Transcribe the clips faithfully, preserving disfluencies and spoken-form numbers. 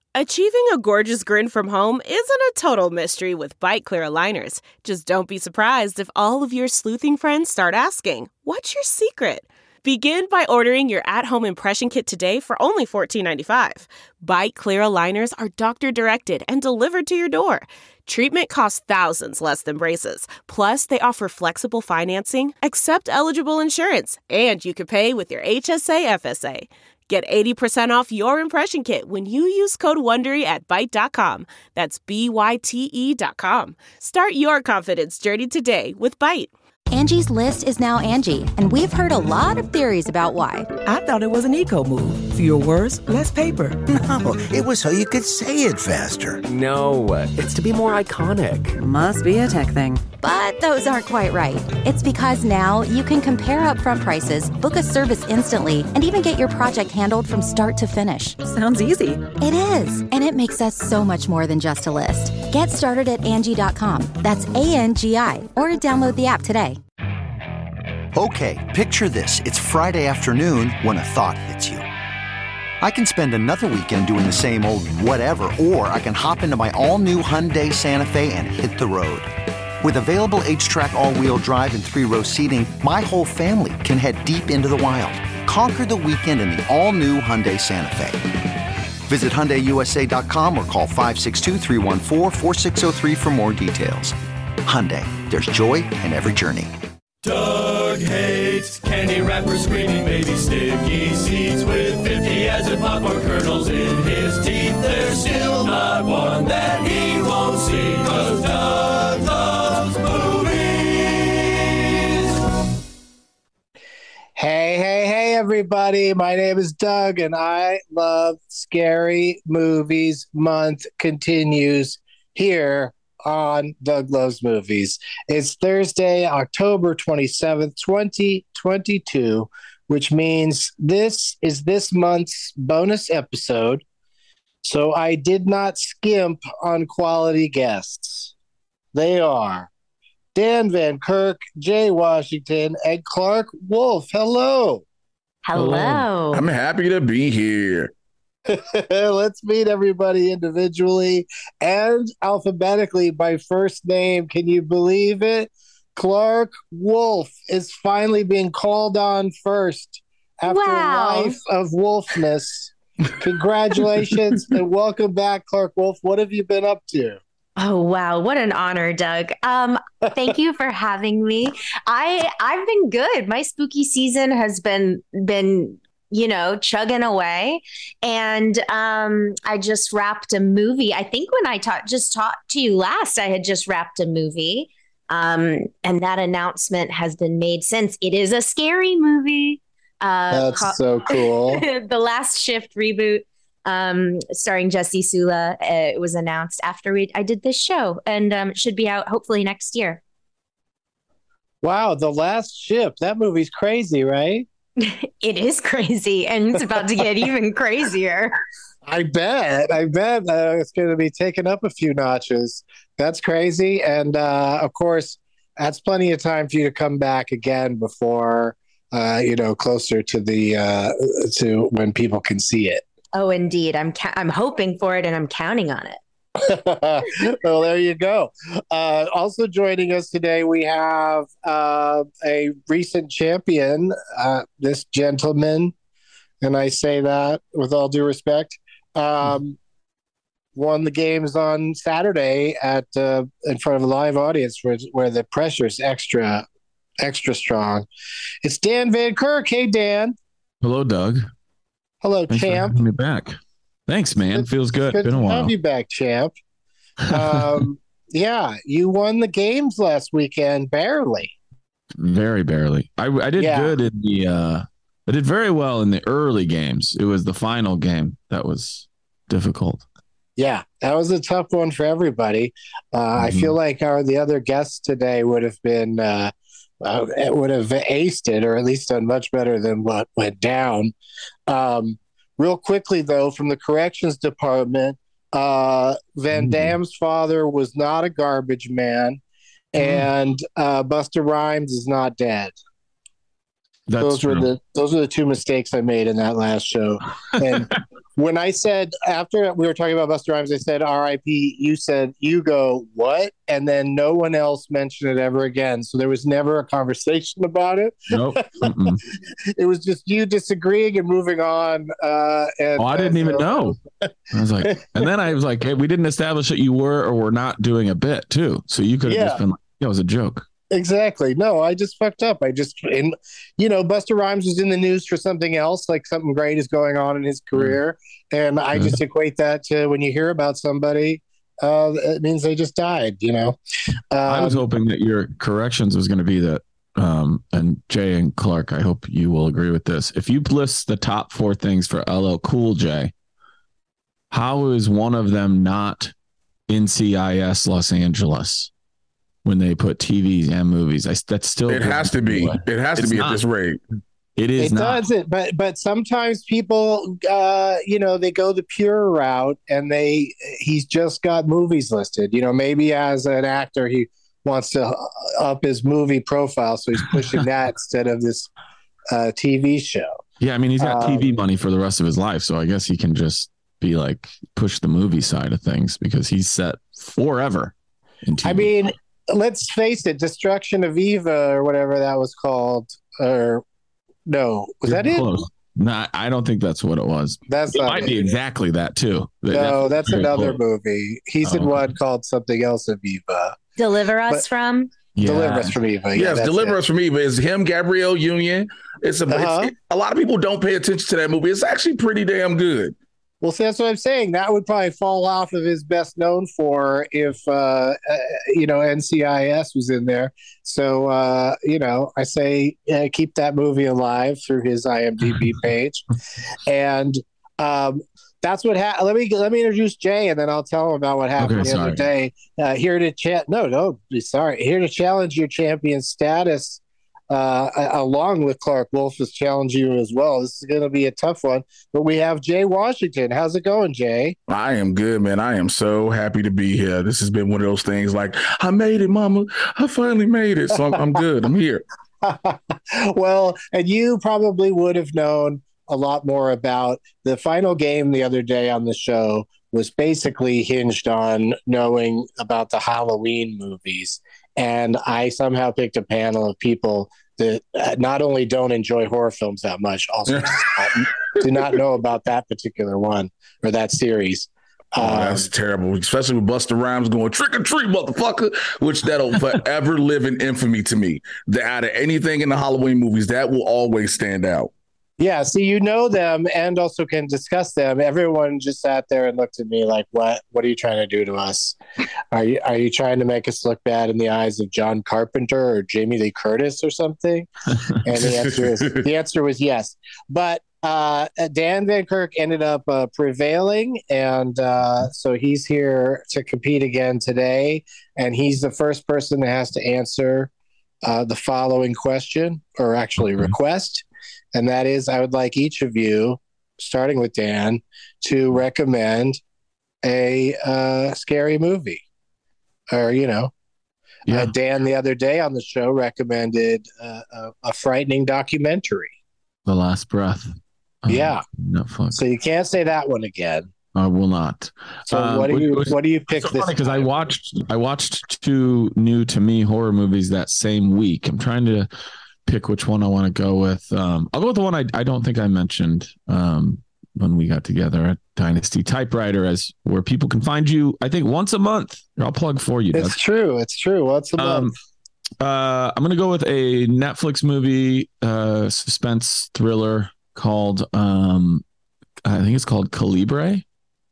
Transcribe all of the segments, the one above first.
Achieving a gorgeous grin from home isn't a total mystery with Byte Clear aligners. Just don't be surprised if all of your sleuthing friends start asking, "What's your secret?" Begin by ordering your at-home impression kit today for only fourteen ninety-five. Byte Clear aligners are doctor-directed and delivered to your door. Treatment costs thousands less than braces. Plus, they offer flexible financing, accept eligible insurance, and you can pay with your H S A F S A. Get eighty percent off your impression kit when you use code WONDERY at Byte dot com. That's B Y T E dot com. Start your confidence journey today with Byte. Angie's List is now Angie, and we've heard a lot of theories about why. I thought it was an eco move. Fewer words, less paper. No, it was so you could say it faster. No, it's to be more iconic. Must be a tech thing. But those aren't quite right. It's because now you can compare upfront prices, book a service instantly, and even get your project handled from start to finish. Sounds easy. It is, and it makes us so much more than just a list. Get started at Angie dot com. That's A N G I, or download the app today. Okay, picture this. It's Friday afternoon when a thought hits you. I can spend another weekend doing the same old whatever, or I can hop into my all-new Hyundai Santa Fe and hit the road. With available H-Track all-wheel drive and three-row seating, my whole family can head deep into the wild. Conquer the weekend in the all-new Hyundai Santa Fe. Visit Hyundai U S A dot com or call five six two, three one four, four six zero three for more details. Hyundai, there's joy in every journey. Doug hates candy wrappers, screaming baby sticky seeds with fifty as in popcorn kernels in his teeth. There's still not one that he won't see, 'cause Doug loves movies. Hey, hey, hey, everybody. My name is Doug, and I love Scary Movies Month continues here on Doug Loves Movies. It's Thursday, October twenty-seventh, twenty twenty-two, which means this is this month's bonus episode. So I did not skimp on quality guests. They are Dan Van Kirk, Jay Washington, and Clark Wolf. Hello. Hello. I'm happy to be here. Let's meet everybody individually and alphabetically by first name. Can you believe it? Clark Wolf is finally being called on first after Wow. a life of wolfness. Congratulations and welcome back, Clark Wolf. What have you been up to? Oh, wow. What an honor, Doug. Um, thank you for having me. I I've been good. My spooky season has been been you know, chugging away. And um, I just wrapped a movie. I think when I ta- just talked to you last, I had just wrapped a movie. Um, and that announcement has been made since. It is a scary movie. Uh, That's ca- so cool. The Last Shift reboot, um, starring Jesse Sula. Uh, it was announced after we, I did this show, and um, it should be out hopefully next year. Wow, The Last Ship. That movie's crazy, right? It is crazy, and it's about to get even crazier. I bet. I bet uh, it's going to be taken up a few notches. That's crazy. And uh, of course, that's plenty of time for you to come back again before, uh, you know, closer to the uh, to when people can see it. Oh, indeed. I'm ca- I'm hoping for it, and I'm counting on it. Well, there you go. Uh, also joining us today, we have uh, a recent champion, uh, this gentleman, and I say that with all due respect, um, won the games on Saturday at uh, in front of a live audience where, where the pressure's extra, extra strong. It's Dan Van Kirk. Hey, Dan. Hello, Doug. Hello, Thanks champ. for having me back. Thanks, man. Feels good. Good Been a to while. have you back, champ. Um, yeah, you won the games last weekend, barely. Very barely. I, I did Yeah. good in the. Uh, I did very well in the early games. It was the final game that was difficult. Yeah, that was a tough one for everybody. Uh, Mm-hmm. I feel like our the other guests today would have been uh, uh, would have aced it, or at least done much better than what went down. Um, real quickly, though, from the corrections department, uh, Van Ooh. Damme's father was not a garbage man, and uh, Busta Rhymes is not dead. That's those true. were the those were the two mistakes I made in that last show. And when I said after we were talking about Busta Rhymes, I said R I P. You said you go what, and then no one else mentioned it ever again. So there was never a conversation about it. Nope. It was just you disagreeing and moving on. Uh, and, oh, I didn't and, even uh, know. I was like, and then I was like, hey, we didn't establish that you were or were not doing a bit too. So you could have Yeah. just been like, it was a joke. Exactly. No, I just fucked up. I just, and you know, Busta Rhymes was in the news for something else, like something great is going on in his career, and I just equate that to when you hear about somebody, uh, it means they just died. You know. Um, I was hoping that your corrections was going to be that, um, and Jay and Clark, I hope you will agree with this. If you list the top four things for L L Cool J, how is one of them not N C I S Los Angeles? When they put T Vs and movies, I, that's still it has to be. It has it's to be not. at this rate. It is. It not. doesn't, but but sometimes people, uh, you know, they go the pure route, and they he's just got movies listed. You know, maybe as an actor, he wants to up his movie profile, so he's pushing that instead of this uh, T V show. Yeah, I mean, he's got Um, T V money for the rest of his life, so I guess he can just be like push the movie side of things because he's set forever. In T V. I mean, let's face it, Destruction of Eva or whatever that was called, or no, was You're that close. it? No, I don't think that's what it was. That's it not might it. be exactly that too. No, that's very another close. movie. He's Oh, in okay. one called something else of Eva. Deliver us But- from. Yeah. Deliver Us from Eva. Yeah, Yes, that's Deliver it. Us from Eva is him, Gabrielle Union. It's a Uh-huh. it's, it, a lot of people don't pay attention to that movie. It's actually pretty damn good. Well, see, that's what I'm saying. That would probably fall off of his best known for if, uh, uh, you know, N C I S was in there. So, uh, you know, I say uh, keep that movie alive through his I M D B page. And um, that's what happened. Let me let me introduce Jay, and then I'll tell him about what happened Okay, the other day. Uh, here to chat. No, no, be sorry. Here to challenge your champion status. Uh, along with Clark Wolf is challenging you as well. This is going to be a tough one, but we have Jay Washington. How's it going, Jay? I am good, man. I am so happy to be here. This has been one of those things like, I made it, mama. I finally made it. So I'm, I'm good. I'm here. Well, and you probably would have known a lot more about the final game the other day on the show was basically hinged on knowing about the Halloween movies. And I somehow picked a panel of people that uh, not only don't enjoy horror films that much, also do not, do not know about that particular one or that series. Oh, Um, that's terrible, especially with Busta Rhymes going trick or treat, motherfucker, which that'll forever live in infamy to me. The, out of anything in the Halloween movies, that will always stand out. Yeah, see, you know them and also can discuss them. Everyone just sat there and looked at me like, "What? What are you trying to do to us? Are you are you trying to make us look bad in the eyes of John Carpenter or Jamie Lee Curtis or something?" And the answer is the answer was yes. But uh, Dan Van Kirk ended up uh, prevailing, and uh, so he's here to compete again today. And he's the first person that has to answer uh, the following question, or actually request. And that is, I would like each of you, starting with Dan, to recommend a uh, scary movie. Or, you know, Yeah. uh, Dan the other day on the show recommended uh, a, a frightening documentary. The Last Breath. on Yeah. Netflix. So you can't say that one again. I will not. So Um, what do which you was- what do you pick It's so this funny because I time? watched I watched two new to me horror movies that same week. I'm trying to pick which one I want to go with. Um, I'll go with the one I, I don't think I mentioned um, when we got together at Dynasty Typewriter, as where people can find you. I think once a month. I'll plug for you. It's Doug. true. It's true. What's the Um, month? uh, I'm gonna go with a Netflix movie, uh, suspense thriller called um, I think it's called Calibre.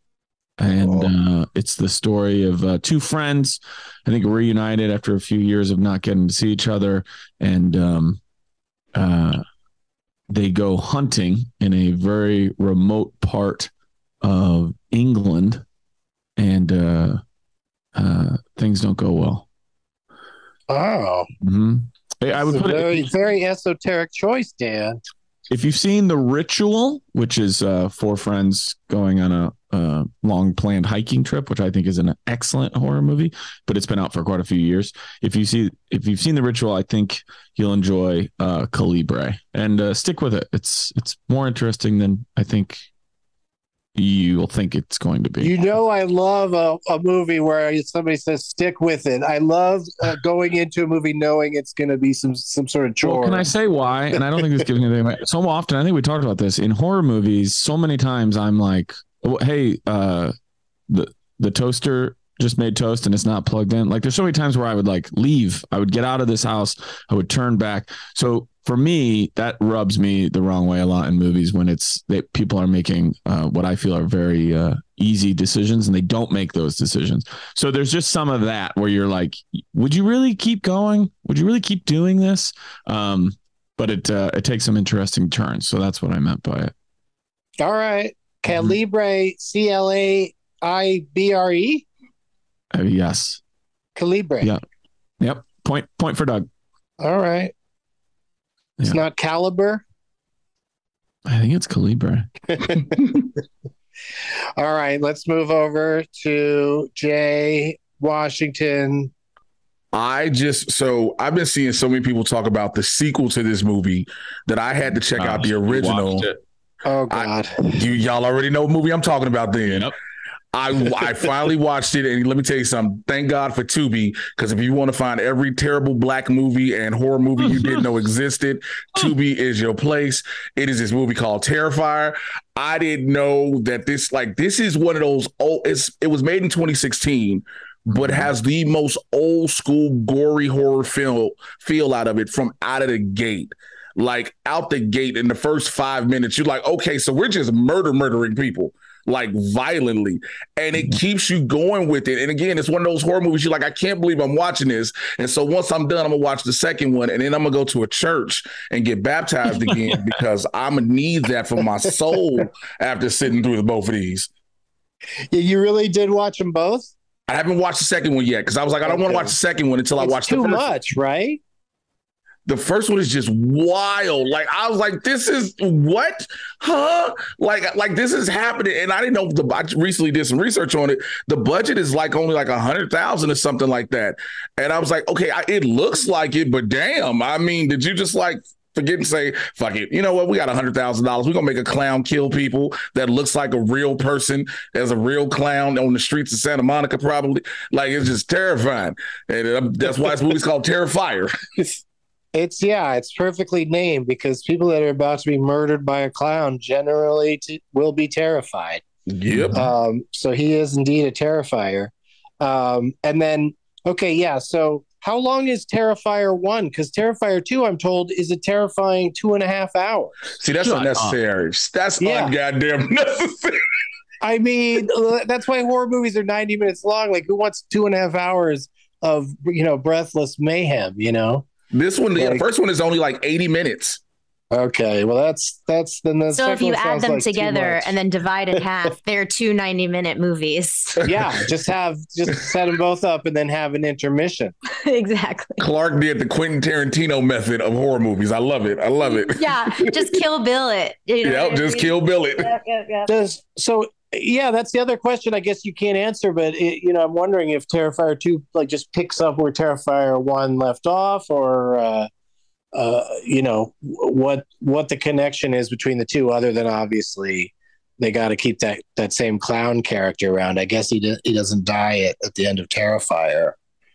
And uh, it's the story of uh, two friends, I think, reunited after a few years of not getting to see each other. And um, uh, they go hunting in a very remote part of England. And uh, uh, things don't go well. Oh, Mm-hmm. I, I would it's a put very, it. very esoteric choice, Dan. If you've seen The Ritual, which is uh, four friends going on a uh, long planned hiking trip, which I think is an excellent horror movie, but it's been out for quite a few years. If you see, if you've seen The Ritual, I think you'll enjoy uh, Calibre, and uh, stick with it. It's it's more interesting than I think you'll think it's going to be. You know, I love a, a movie where somebody says stick with it. I love uh, going into a movie knowing it's going to be some some sort of chore. Well, can I say why? And I don't think this gives anything away. So often, I think we talked about this in horror movies. So many times I'm like, oh, hey, uh, the the toaster just made toast and it's not plugged in. Like there's so many times where I would like leave. I would get out of this house. I would turn back. So for me, that rubs me the wrong way a lot in movies when it's that people are making uh, what I feel are very uh, easy decisions and they don't make those decisions. So there's just some of that where you're like, would you really keep going? Would you really keep doing this? Um, but it uh, it takes some interesting turns. So that's what I meant by it. All right. Calibre, C L A I B R E? Uh, yes. Calibre. Yeah. Yep. Point point for Doug. All right. It's Yeah. not Caliber. I think it's Calibre. All right, let's move over to Jay Washington. I just so I've been seeing so many people talk about the sequel to this movie that I had to check out the original. Oh God, I, you y'all already know what movie I'm talking about. Then Yep. I I finally watched it, and let me tell you something. Thank God for Tubi, because if you want to find every terrible black movie and horror movie you didn't know existed, Tubi is your place. It is this movie called Terrifier. I didn't know that this like this is one of those old. It's it was made in twenty sixteen, but has the most old school gory horror feel feel out of it from out of the gate. Like out the gate in the first five minutes, you're like, okay, so we're just murder murdering people. Like violently, and it keeps you going with it. And again, it's one of those horror movies you're like, I can't believe I'm watching this. And so once I'm done, I'm gonna watch the second one, and then I'm gonna go to a church and get baptized again because I'm gonna need that for my soul after sitting through the both of these. Yeah, you really did watch them both? I haven't watched the second one yet because I was like, I don't Okay. want to watch the second one until It's I watch too the first much, right? The first one is just wild. Like I was like, this is what, huh? Like, like this is happening, and I didn't know. The I recently did some research on it. The budget is like only like a hundred thousand or something like that, and I was like, okay, I, it looks like it, but damn, I mean, did you just like forget and say, fuck it? You know what? We got a hundred thousand dollars. We're gonna make a clown kill people that looks like a real person. There's a real clown on the streets of Santa Monica, probably. Like it's just terrifying, and uh, that's why this movie's called Terrifier. It's yeah, it's perfectly named because people that are about to be murdered by a clown generally t- will be terrified. Yep. Um, so he is indeed a terrifier. Um, and then okay, yeah. So how long is Terrifier one? Because Terrifier two, I'm told, is a terrifying two and a half hours. See, that's Shut unnecessary. That's Yeah. ungoddamn necessary. I mean, that's why horror movies are ninety minutes long. Like, who wants two and a half hours of you know breathless mayhem? You know. This one, yeah, the Like- first one is only like eighty minutes. Okay, well that's that's then the So if second you one add sounds them like too together much. and then divide in half, they're two ninety minute movies. Yeah, just have just set them both up and then have an intermission. Exactly. Clark did the Quentin Tarantino method of horror movies. I love it. I love it. Yeah, just Kill Bill it. You know Yep, what I just mean? Kill Bill it. Yep, yep, yep. Does so? Yeah, that's the other question. I guess you can't answer, but it, you know, I'm wondering if Terrifier two like just picks up where Terrifier one left off, or uh, uh, you know, what what the connection is between the two, other than obviously they got to keep that that same clown character around. I guess he do, he doesn't die at, at the end of Terrifier.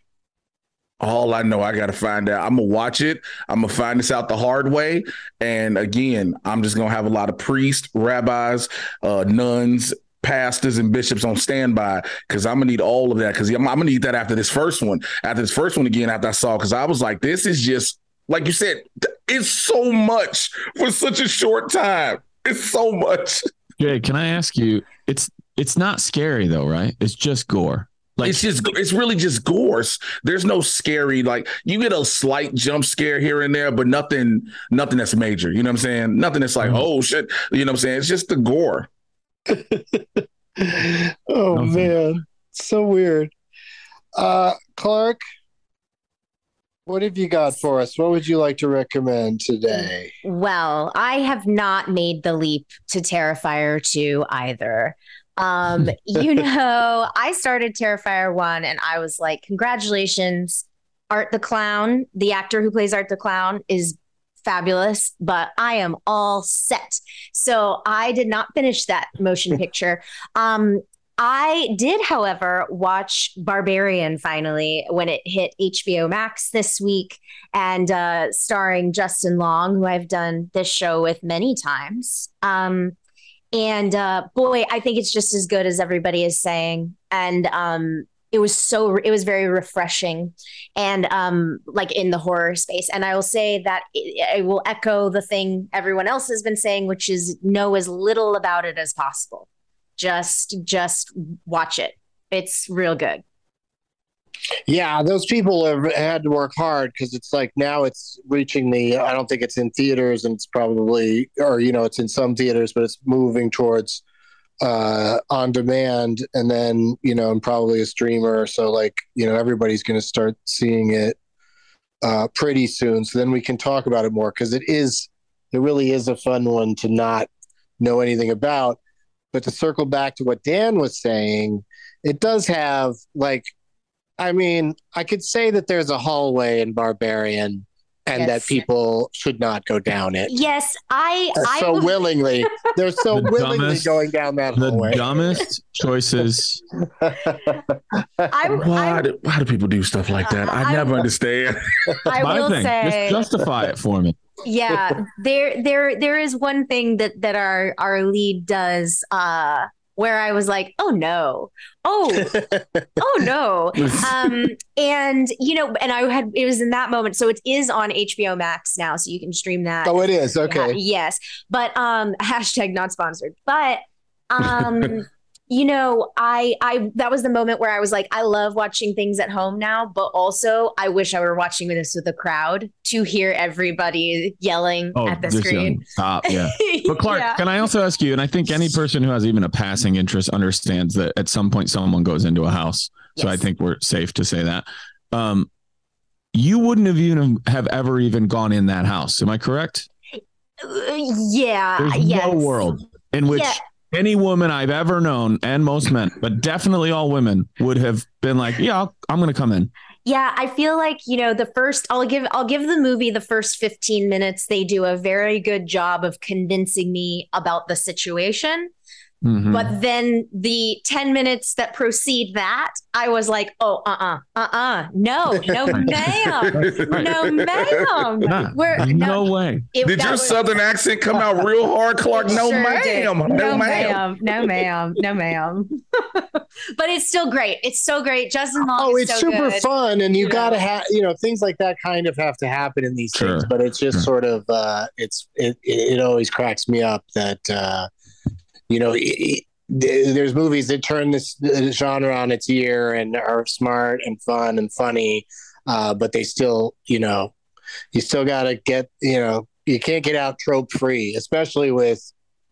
All I know, I got to find out. I'm going to watch it. I'm going to find this out the hard way. And again, I'm just going to have a lot of priests, rabbis, uh, nuns, pastors, and bishops on standby because I'm going to need all of that because I'm, I'm going to need that after this first one. After this first one again, after I saw, because I was like, this is just, like you said, it's so much for such a short time. It's so much. Jay, can I ask you? It's it's not scary though, right? It's just gore. Like it's just, it's really just gore. There's no scary, like you get a slight jump scare here and there, but nothing, nothing that's major. You know what I'm saying? Nothing that's like, Mhm. oh shit. You know what I'm saying? It's just the gore. Oh Nothing. man, so weird. Uh, Clark, What have you got for us? What would you like to recommend today? Well, I have not made the leap to Terrifier two either. Um, you know, I started Terrifier one and I was like, congratulations, Art the Clown. The actor who plays Art the Clown is fabulous, but I am all set. So I did not finish that motion picture. Um, I did, however, watch Barbarian finally when it hit H B O Max this week, and uh, starring Justin Long, who I've done this show with many times. Um, and uh, boy, I think it's just as good as everybody is saying. And um, it was so, it was very refreshing, and um, like in the horror space. And I will say that it, it will echo the thing everyone else has been saying, which is know as little about it as possible. Just, just watch it. It's real good. Yeah, those people have had to work hard because it's like now it's reaching the, I don't think it's in theaters, and it's probably, or, you know, it's in some theaters, but it's moving towards uh, on demand, and then, you know, and probably a streamer. So like, you know, everybody's going to start seeing it uh, pretty soon. So then we can talk about it more, because it is, it really is a fun one to not know anything about. But to circle back to what Dan was saying, it does have, like, I mean, I could say that there's a hallway in Barbarian, and Yes. that people should not go down it. Yes, I. Uh, I so would- willingly. They're so The willingly dumbest- going down that The hallway. dumbest choices. I, Why do, why do people do stuff like that? I, I- never understand. I My will thing. say, Just justify it for me. yeah, there, there, there is one thing that that our our lead does, uh, where I was like, oh no, oh, oh no, um, and you know, and I had it was in that moment, so it is on H B O Max now, so you can stream that. Oh, it is? Okay. Yeah, yes, but um, hashtag not sponsored, but um. You know, I I that was the moment where I was like, I love watching things at home now, but also I wish I were watching this with a crowd to hear everybody yelling Oh, at the just screen. yelling, stop. Yeah. But Clark, Yeah. can I also ask you, and I think any person who has even a passing interest understands that at some point someone goes into a house. So I Yes. think we're safe to say that. Um, you wouldn't have even have ever even gone in that house. Am I correct? Uh, yeah, There's yes. no world in which Yeah. any woman I've ever known, and most men, but definitely all women, would have been like, yeah, I'll, I'm going to come in. Yeah, I feel like, you know, the first I'll give I'll give the movie the first fifteen minutes. They do a very good job of convincing me about the situation. Mhm. But then the ten minutes that precede that, I was like, oh, uh-uh, uh-uh. No, no, ma'am. No, ma'am. Nah, We're no, way. it- Did that your was- southern accent come out real hard, Clark? No, Sure ma'am. did. No, ma'am. ma'am. No, ma'am. No, ma'am. But it's still great. It's so great. Justin Long Oh, is it's so super good. fun, and you You gotta know. have, you know, things like that kind of have to happen in these Sure. things. But it's just Sure. sort of, uh, it's it, it it always cracks me up that uh, you know. It, it, there's movies that turn this genre on its ear and are smart and fun and funny, uh, but they still, you know, you still got to get, you know, you can't get out trope free, especially with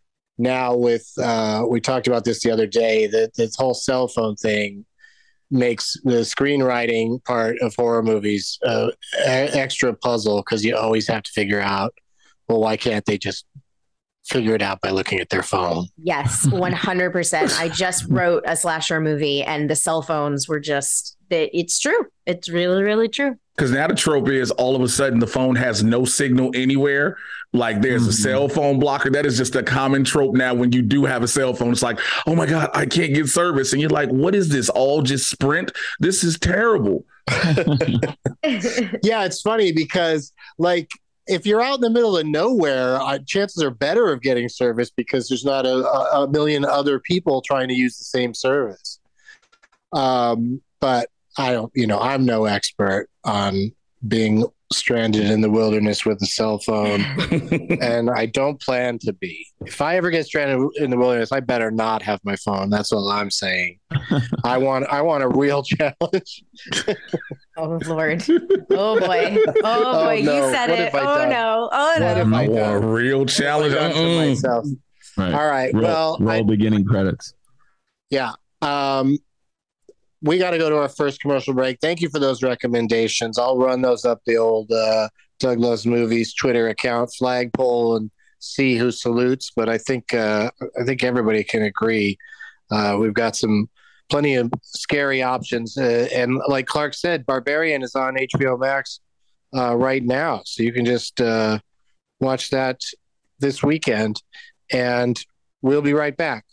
now with, uh, we talked about this the other day, that this whole cell phone thing makes the screenwriting part of horror movies uh, e- extra puzzle, because you always have to figure out, well, why can't they just figure it out by looking at their phone? Yes, one hundred percent. I just wrote a slasher movie and the cell phones were just, it- it's true. It's really, really true. Because now the trope is all of a sudden the phone has no signal anywhere. Like there's a Mhm. cell phone blocker. That is just a common trope now. When you do have a cell phone, it's like, oh my God, I can't get service. And you're like, what is this? All just Sprint? This is terrible. Yeah, it's funny because, like, if you're out in the middle of nowhere, uh, chances are better of getting service because there's not a, a, a million other people trying to use the same service. Um, but I don't, you know, I'm no expert on being stranded in the wilderness with a cell phone, and I don't plan to be. If I ever get stranded in the wilderness, I better not have my phone. That's all I'm saying. I want, I want a real challenge. Oh, Lord. Oh, boy. Oh, Oh, boy. no. You said What it. have I Oh, done? no. Oh, What no. have I I want a done? real challenge. Done for Uh-uh. myself. Right. All right. Roll, Well, roll I, beginning credits. yeah. Um, we got to go to our first commercial break. Thank you for those recommendations. I'll run those up the old uh, Doug Loves Movies Twitter account, flagpole, and see who salutes. But I think uh, I think everybody can agree. Uh, we've got some plenty of scary options. Uh, and like Clark said, Barbarian is on H B O Max uh, right now. So you can just uh, watch that this weekend. And we'll be right back.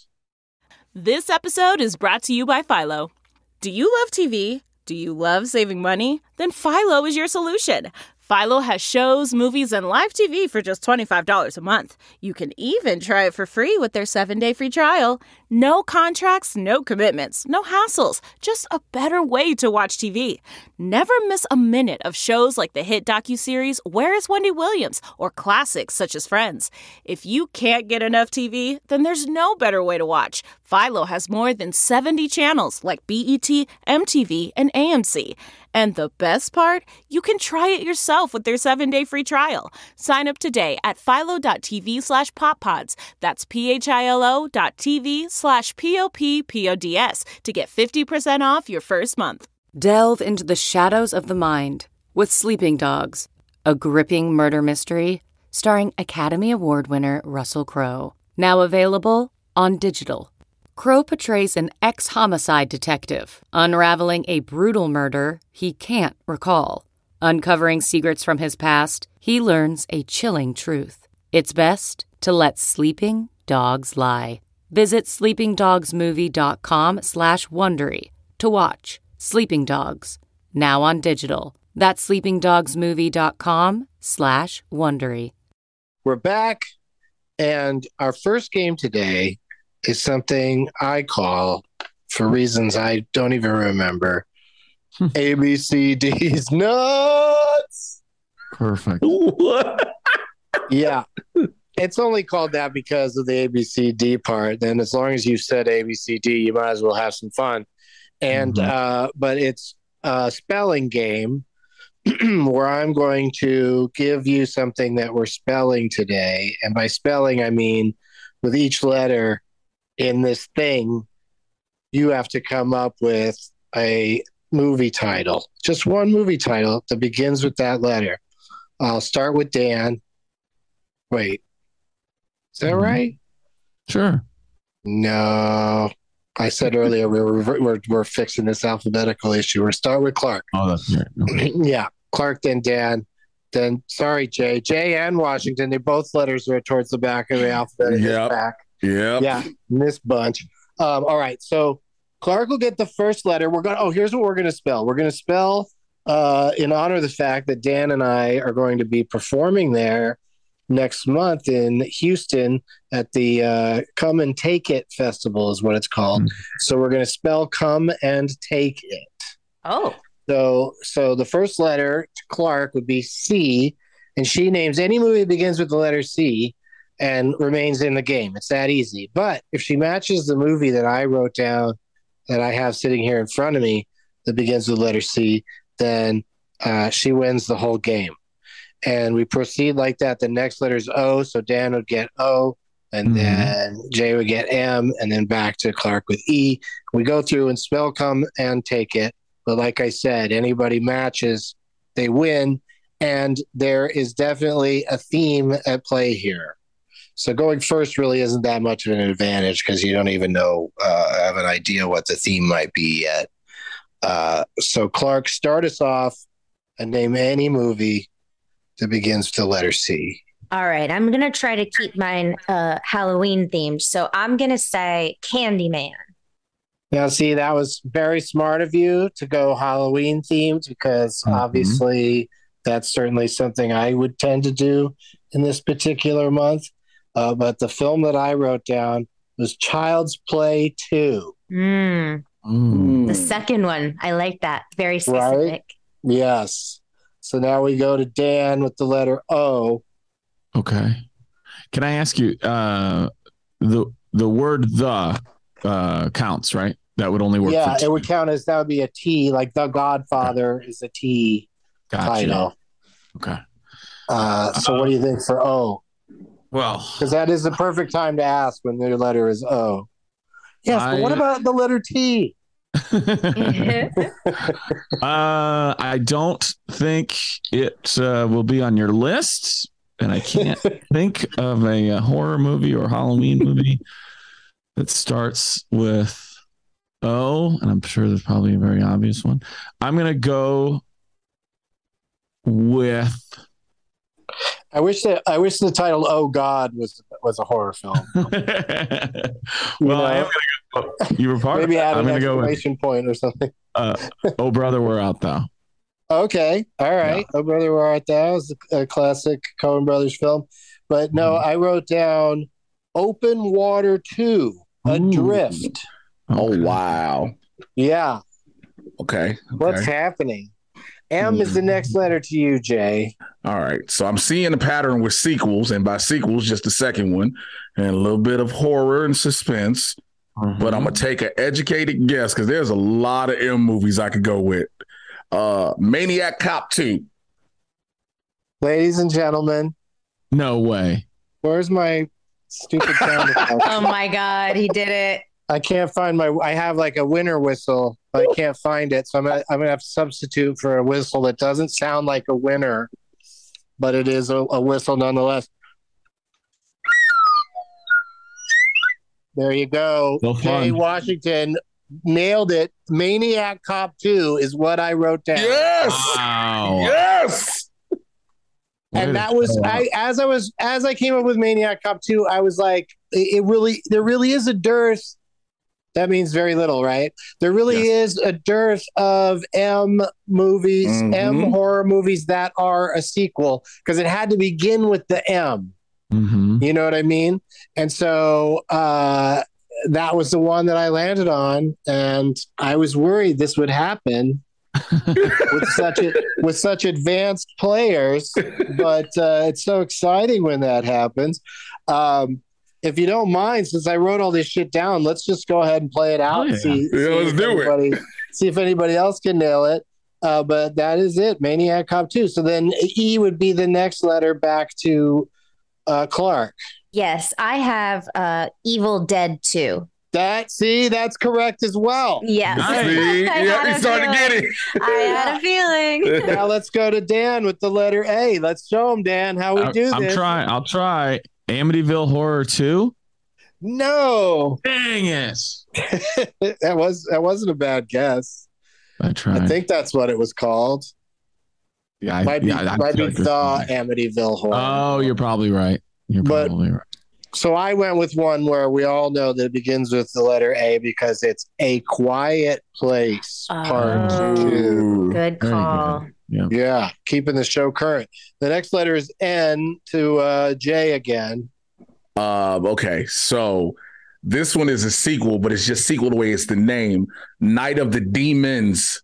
This episode is brought to you by Philo. Do you love T V? Do you love saving money? Then Philo is your solution. Philo has shows, movies, and live T V for just twenty-five dollars a month. You can even try it for free with their seven-day free trial. No contracts, no commitments, no hassles. Just a better way to watch T V. Never miss a minute of shows like the hit docuseries Where is Wendy Williams? Or classics such as Friends. If you can't get enough T V, then there's no better way to watch. Philo has more than seventy channels like B E T, M T V, and A M C. And the best part? You can try it yourself with their seven-day free trial. Sign up today at philo.tv slash poppods. That's P-H-I-L-O dot TV slash P-O-P-P-O-D-S to get fifty percent off your first month. Delve into the shadows of the mind with Sleeping Dogs, a gripping murder mystery starring Academy Award winner Russell Crowe. Now available on digital. Crowe portrays an ex-homicide detective, unraveling a brutal murder he can't recall. Uncovering secrets from his past, he learns a chilling truth. It's best to let sleeping dogs lie. Visit sleepingdogsmovie.com slash Wondery to watch Sleeping Dogs, now on digital. That's sleepingdogsmovie.com slash Wondery. We're back, and our first game today is something I call, for reasons I don't even remember, A B C D's nuts. Perfect. What? Yeah. It's only called that because of the A B C D part. And as long as you said A B C D, you might as well have some fun. And, mm-hmm. uh, but it's a spelling game where I'm going to give you something that we're spelling today. And by spelling, I mean with each letter in this thing, you have to come up with a movie title, just one movie title that begins with that letter. I'll start with Dan. Wait, is that mm-hmm. right? Sure. No, I said earlier we were we're, we're fixing this alphabetical issue. We're start with Clark. Oh, that's right. Okay. Yeah, Clark, then Dan, then sorry, Jay, Jay and Washington. They both letters are towards the back of the alphabet. Yep. Back. Yep. Yeah, this bunch. Um, all right, so Clark will get the first letter. We're going. Oh, here's what we're going to spell. We're going to spell uh, in honor of the fact that Dan and I are going to be performing there next month in Houston at the uh, Come and Take It Festival is what it's called. Mm-hmm. So we're going to spell Come and Take It. Oh. So so the first letter to Clark would be C, and she names any movie that begins with the letter C and remains in the game. It's that easy. But if she matches the movie that I wrote down that I have sitting here in front of me that begins with the letter C, then uh, she wins the whole game. And we proceed like that. The next letter is O, so Dan would get O, and mm-hmm. then Jay would get M, and then back to Clark with E. We go through and spell Come and Take It. But like I said, anybody matches, they win. And there is definitely a theme at play here. So going first really isn't that much of an advantage because you don't even know, uh, have an idea what the theme might be yet. Uh, so Clark, start us off and name any movie that begins with the letter C. All right. I'm going to try to keep mine uh, Halloween themed. So I'm going to say Candyman. Now, see, that was very smart of you to go Halloween themed because mm-hmm. obviously that's certainly something I would tend to do in this particular month. Uh, but the film that I wrote down was Child's Play two. Mm. Mm. The second one. I like that. Very specific. Right? Yes. So now we go to Dan with the letter O. Okay. Can I ask you, uh, the the word the uh, counts, right? That would only work Yeah, for it would count as, that would be a T, like The Godfather okay. is a T gotcha. title. Okay. Uh, so uh, what do you think for O? Well, because that is the perfect time to ask when their letter is O. Yes, I, but what about the letter T? uh, I don't think it uh, will be on your list, and I can't think of a, a horror movie or Halloween movie that starts with O, and I'm sure there's probably a very obvious one. I'm gonna go with. I wish that I wish the title "Oh God" was was a horror film. well, know? I am gonna go. You were part Maybe of add I'm an gonna go exclamation with, point or something. Uh, oh brother, we're out thou. Okay, all right. Yeah. Oh brother, we're out thou is a classic Coen Brothers film, but no, mm. I wrote down "Open Water two: Adrift." Okay. Oh wow! Yeah. Okay. okay. What's happening? M mm. is the next letter to you, Jay. All right. So I'm seeing a pattern with sequels, and by sequels, just the second one, and a little bit of horror and suspense. Mm-hmm. But I'm gonna take an educated guess because there's a lot of M movies I could go with. Uh, Maniac Cop two. Ladies and gentlemen. No way. Where's my stupid sound effect? Oh my God, he did it. I can't find my. I have like a winter whistle, but I can't find it. So I'm gonna, I'm gonna have to substitute for a whistle that doesn't sound like a winner, but it is a, a whistle nonetheless. There you go. So Jay Washington nailed it. Maniac Cop two is what I wrote down. Yes. Wow. Yes. And that was I as I was as I came up with Maniac Cop two, I was like, it, it really there really is a dearth. That means very little, right? There really yes. is a dearth of M movies, mm-hmm. M horror movies that are a sequel because it had to begin with the M. Mm-hmm. You know what I mean? And so uh, that was the one that I landed on, and I was worried this would happen with such a, with such advanced players. But uh, it's so exciting when that happens. Um, If you don't mind, since I wrote all this shit down, let's just go ahead and play it out. Oh, yeah. And see, yeah, see let's do anybody, it. See if anybody else can nail it. Uh, but that is it, Maniac Cop two. So then E would be the next letter back to uh, Clark. Yes, I have uh, Evil Dead two. That see, that's correct as well. Yes. See? Yeah, you started to get it. I had a feeling. Now let's go to Dan with the letter A. Let's show him, Dan, how we I, do I'm this. I'm trying. I'll try. Amityville Horror two. No. Dang it. that was that wasn't a bad guess. I tried. I think that's what it was called. Yeah, I, might be, yeah, might be like the Amityville Horror. Oh, you're probably right. You're probably but, right. So I went with one where we all know that it begins with the letter A because it's A Quiet Place Part oh, Two. Good call. Good. Yeah. yeah, keeping the show current. The next letter is N to uh, J again. Uh, okay, so this one is a sequel, but it's just sequel the way it's the name. Night of the Demons.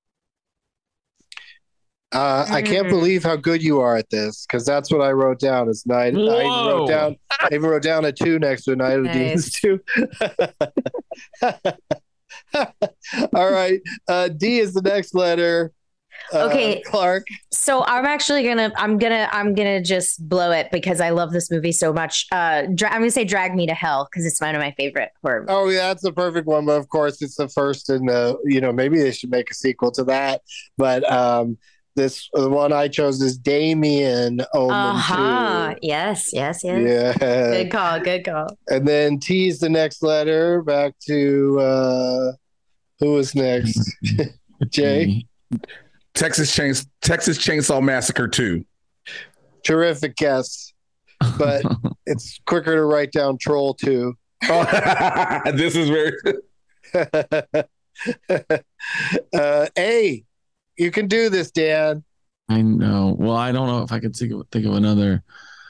Uh, I can't believe how good you are at this because that's what I wrote down. Is night. Whoa. I even wrote down. I even wrote down a two next to Night of the Demons too. All right, uh, D is the next letter. Uh, okay, Clark. So I'm actually gonna, I'm gonna, I'm gonna just blow it because I love this movie so much. Uh, dra- I'm gonna say "Drag Me to Hell" because it's one of my favorite horror movies. Oh yeah, that's the perfect one. But of course, it's the first in the. You know, maybe they should make a sequel to that. But um, this the one I chose is Damien Omen uh-huh. two. Yes, yes, yes. Yeah. Good call. Good call. And then T's the next letter. Back to uh, who was next? Jay. Texas Chains Texas Chainsaw Massacre two. Terrific guess, but it's quicker to write down Troll two. Oh, this is very. uh, A, you can do this, Dan. I know. Well, I don't know if I can think of think of another.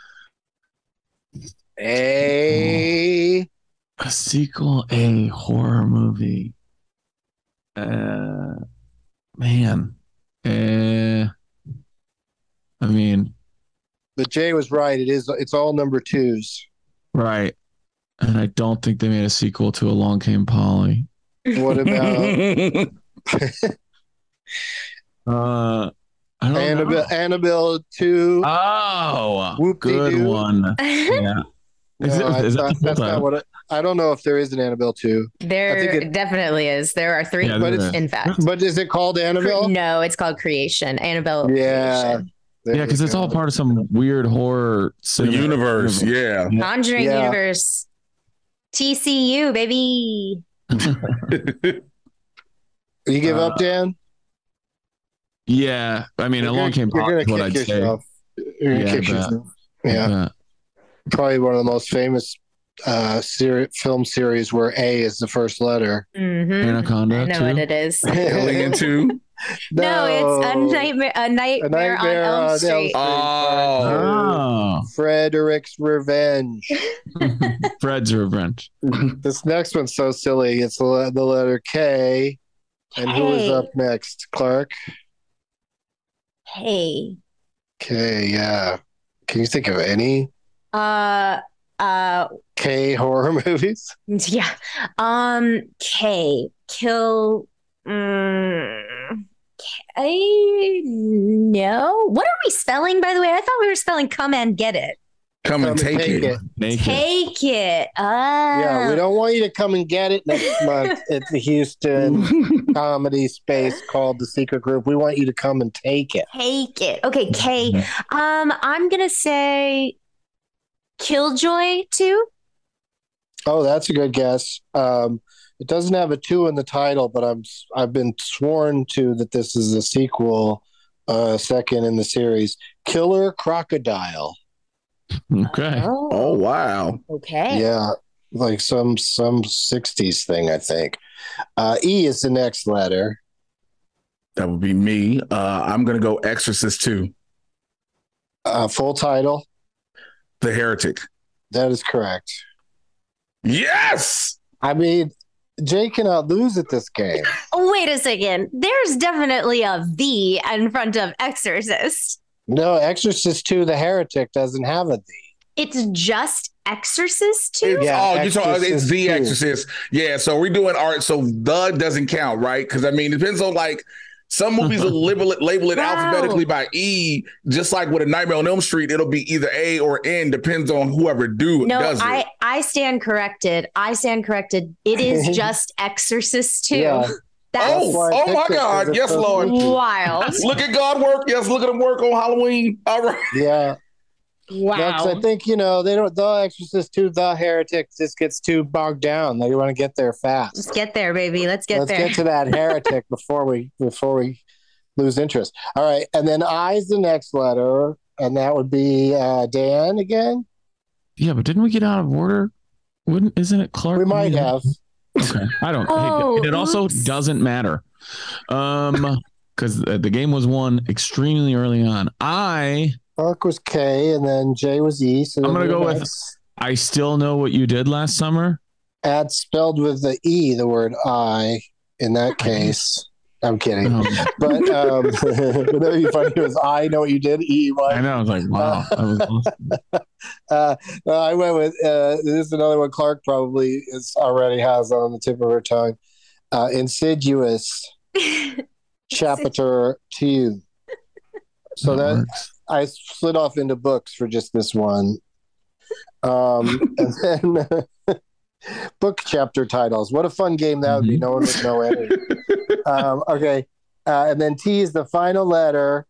A a sequel, a horror movie. Uh, man. Uh, I mean, but Jay was right. It is. It's all number twos. Right, and I don't think they made a sequel to Along Came Polly. What about? uh, I don't Annabelle, know. Annabelle two. Oh, Whoop-de-doo. good one. Yeah, No, Is it- I is that thought- the full that's not title? what. It, I don't know if there is an Annabelle two. There I think it- definitely is. There are three, Yeah, but there it's- in fact. But is it called Annabelle? No, it's called Creation. Annabelle Yeah. Creation. There Yeah, you because it's go. all part of some weird horror The cinematic universe, yeah. Conjuring Yeah. Universe. T C U, baby. You give Uh, up, Dan? Yeah, I mean, You're along gonna- came you're Hawk gonna is what kick I'd say. yourself. You're gonna Yeah, kick I bet. yourself. Yeah, Uh, probably one of the most famous uh seri- film series where A is the first letter. Mm-hmm. Anaconda. I know too. what it is. Alien two. No, it's a nightmare. A nightmare, A Nightmare on Elm on Elm Street. Street. Oh. Oh, Frederick's Revenge. Fred's Revenge. This next one's so silly. It's the, le- the letter K. And who is K. up next? Clark? Hey. K, yeah. Can you think of any Uh. Uh. K horror movies? Yeah. Um. K. Kill. Mm, K. No. What are we spelling, by the way? I thought we were spelling "come and get it." Come and take, it. Naked. Take it. Oh. Yeah, we don't want you to come and get it next month at the Houston comedy space called The Secret Group. We want you to come and take it. Take it. Okay, K. Um, I'm gonna say Killjoy too. Oh, that's a good guess. Um, it doesn't have a two in the title, but I'm I've been sworn to that this is a sequel, uh, second in the series. Killer Crocodile. Okay. Oh, Oh wow. okay. Yeah, like some some sixties thing, I think. Uh, E is the next letter. That would be me. Uh, I'm gonna go Exorcist two. Uh, full title. The Heretic. That is correct. Yes. I mean, Jay cannot lose at this game. Oh, wait a second. There's definitely a V in front of Exorcist. No, Exorcist two, The Heretic doesn't have a D. It's just Exorcist too. It's, Yeah, oh, you're talking. It's Exorcist the two. Exorcist. Yeah. So we're doing art. So the doesn't count, right? Because I mean, it depends on like some movies will label it label it Wow. alphabetically by E. Just like with a Nightmare on Elm Street, it'll be either A or N. Depends on whoever do No, does I it. I stand corrected. I stand corrected. It is just Exorcist too. Yeah. That's Oh, why I oh my picked it, 'cause God! it's Yes, so Lord. spooky. wild. Look at God work. Yes, look at him work on Halloween. All right. Yeah. Wow. No, 'cause I think, you know, they don't, The Exorcist two, The Heretic just gets too bogged down. They want to get there fast. Let's get there, baby. Let's get Let's there. get to that heretic before we before we lose interest. All right, and then I is the next letter, and that would be uh, Dan again. Yeah, but didn't we get out of order? Wouldn't isn't it Clark? We might have. Okay, I don't. Oh, hey, it also oops. doesn't matter, um, because the game was won extremely early on. I Mark was K, and then J was E. So I'm then gonna go you're with- next. I still know what you did last summer. Add spelled with the E, the word I. In that case, I'm kidding. Um, But um, that would be funny. It was I know what you did. E. I know. I was like, wow. That was awesome. Uh, uh, I went with uh, this is another one Clark probably is already has on the tip of her tongue. Uh, Insidious chapter two. So that works. I slid off into books for just this one. Um, and then book chapter titles. What a fun game that would be. No one would know any. Um, okay. Uh, and then T is the final letter.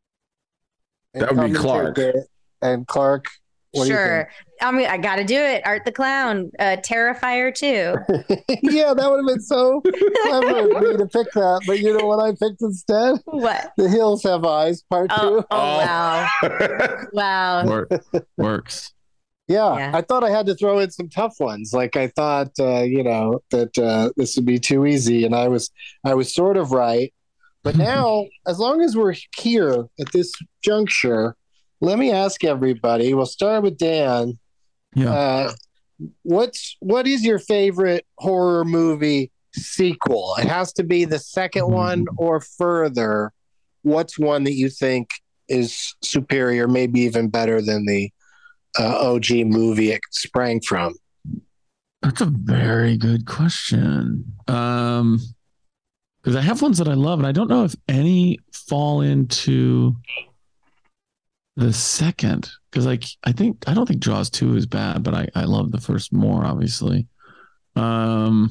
And That would be come and Clark. take it. And Clark, what Sure. I mean, I got to do it. Art the Clown, uh, Terrifier too. do you think? Yeah, that would have been so clever of me to pick that. But you know what I picked instead? What? The Hills Have Eyes, part Oh, two. oh wow. Wow. Work, works. Yeah, Yeah. I thought I had to throw in some tough ones. Like I thought, uh, you know, that uh, this would be too easy, and I was, I was sort of right. But now, as long as we're here at this juncture, let me ask everybody. We'll start with Dan. Yeah. Uh, what's what is your favorite horror movie sequel? It has to be the second one or further. What's one that you think is superior, maybe even better than the uh, O G movie it sprang from? That's a very good question. Um, because I have ones that I love, and I don't know if any fall into The second, because like I think I don't think Jaws two is bad, but I I love the first more, obviously. Um.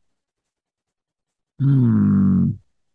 Hmm.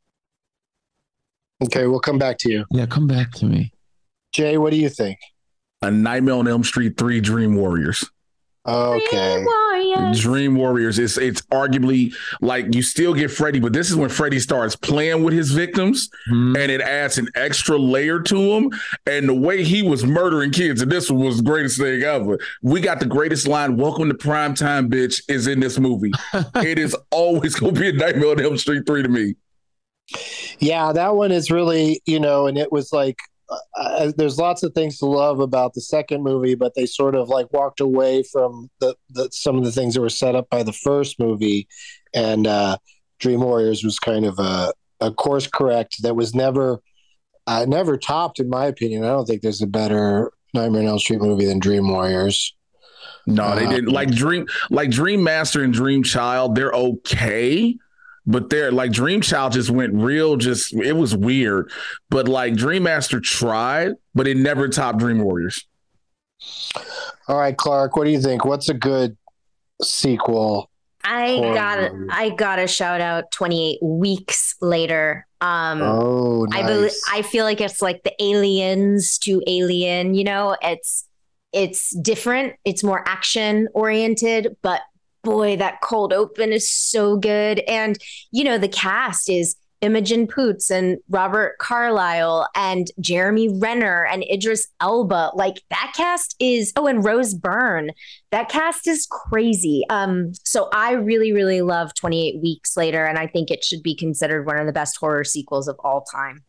Okay, we'll come back to you. Yeah, come back to me. Jay, what do you think? A Nightmare on Elm Street three Dream Warriors. Okay. Warriors. Dream Warriors. It's it's arguably like you still get Freddy, but this is when Freddy starts playing with his victims, Mm-hmm. and it adds an extra layer to him. And the way he was murdering kids, and this one was the greatest thing ever. We got the greatest line, "Welcome to primetime, bitch," is in this movie. It is always going to be a Nightmare on Elm Street three to me. Yeah, that one is really, you know, and it was like, uh, there's lots of things to love about the second movie, but they sort of like walked away from the, the some of the things that were set up by the first movie, and uh, Dream Warriors was kind of a, a course correct that was never uh, never topped, in my opinion. I don't think there's a better Nightmare on Elm Street movie than Dream Warriors. No, they Uh, didn't. Like Dream, like Dream Master and Dream Child, they're okay. But they're like Dream Child just went real, just it was weird. But like Dream Master tried, but it never topped Dream Warriors. All right, Clark, what do you think? What's a good sequel? I Horror gotta, movie. I gotta shout out twenty-eight Weeks Later. Um, Oh, nice. I believe, I feel like it's like the Aliens to Alien. You know, it's it's different. It's more action oriented, but boy, that cold open is so good. And you know, the cast is Imogen Poots and Robert Carlyle and Jeremy Renner and Idris Elba. Like that cast is, oh, and Rose Byrne. That cast is crazy. Um, so I really, really love twenty-eight Weeks Later, and I think it should be considered one of the best horror sequels of all time.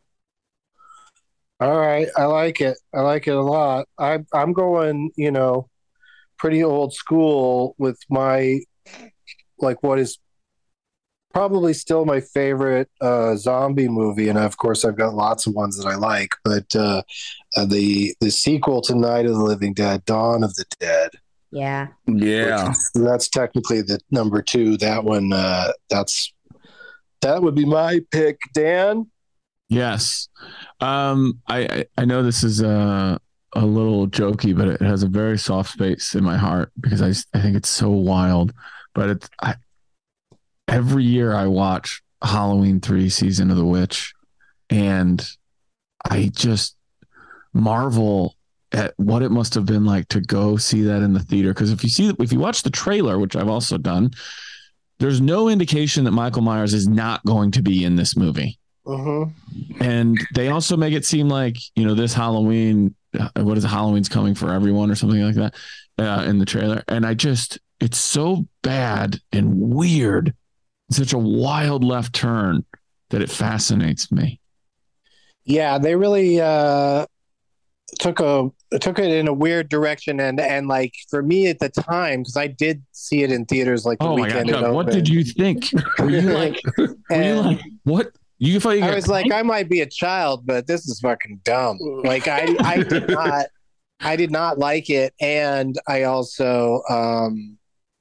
All right, I like it. I like it a lot. I, I'm going, you know, pretty old school with my, like, what is probably still my favorite uh, zombie movie, and of course I've got lots of ones that I like. But uh, uh, the the sequel to Night of the Living Dead, Dawn of the Dead. Yeah, Yeah, which- that's technically the number two. That one, uh, that's that would be my pick. Dan. Yes. Um, I, I I know this is a a little jokey, but it has a very soft space in my heart because I I think it's so wild. But it's I every year I watch Halloween three Season of the Witch, and I just marvel at what it must have been like to go see that in the theater. Because if you see if you watch the trailer, which I've also done, there's no indication that Michael Myers is not going to be in this movie. Mm-hmm. And they also make it seem like, you know, this Halloween, uh, what is it, Halloween's coming for everyone or something like that uh, in the trailer. And I just, it's so bad and weird, such a wild left turn that it fascinates me. Yeah, they really uh, took a took it in a weird direction, and and like for me at the time, because I did see it in theaters like the Oh my weekend. God, it Doug, what opened. did you think? Were you like, were you And- like, what? You thought you I got was like, I might be a child, but this is fucking dumb. Like I, I did not, I did not like it, and I also, um,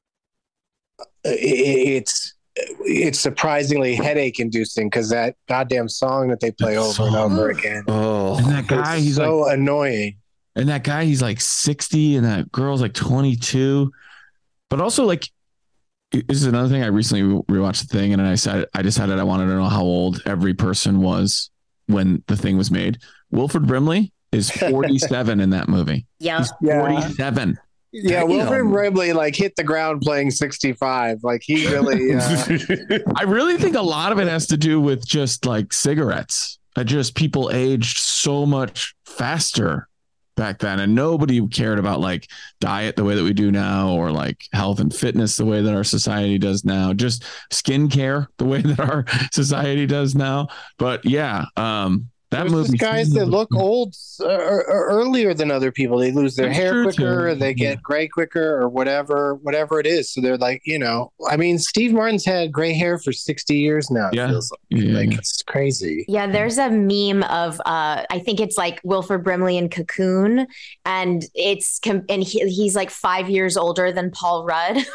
it, it's it's surprisingly headache inducing because that goddamn song that they play That over and song. over again. Oh, and that guy, It's he's so like, annoying. and that guy, he's like sixty, and that girl's like twenty-two. But also, like, this is another thing. I recently rewatched the thing, and I said I decided I wanted to know how old every person was when the thing was made. Wilford Brimley is forty-seven in that movie. yeah. He's Yeah. forty-seven. Yeah, Damn. Wilford Brimley like hit the ground playing sixty-five. Like he really. Uh, I really think a lot of it has to do with just like cigarettes. I just people aged so much faster back then, and nobody cared about like diet the way that we do now, or like health and fitness the way that our society does now, just skincare the way that our society does now. But yeah, um, that There's movie. just guys that look old uh, er- earlier than other people. They lose their That's hair true, quicker, too. or they get gray quicker, or whatever, whatever it is. So they're like, you know, I mean, Steve Martin's had gray hair for sixty years now. It Yeah. feels like, Yeah. like it's crazy. Yeah, there's a meme of uh I think it's like Wilford Brimley in Cocoon, and it's com- and he, he's like five years older than Paul Rudd.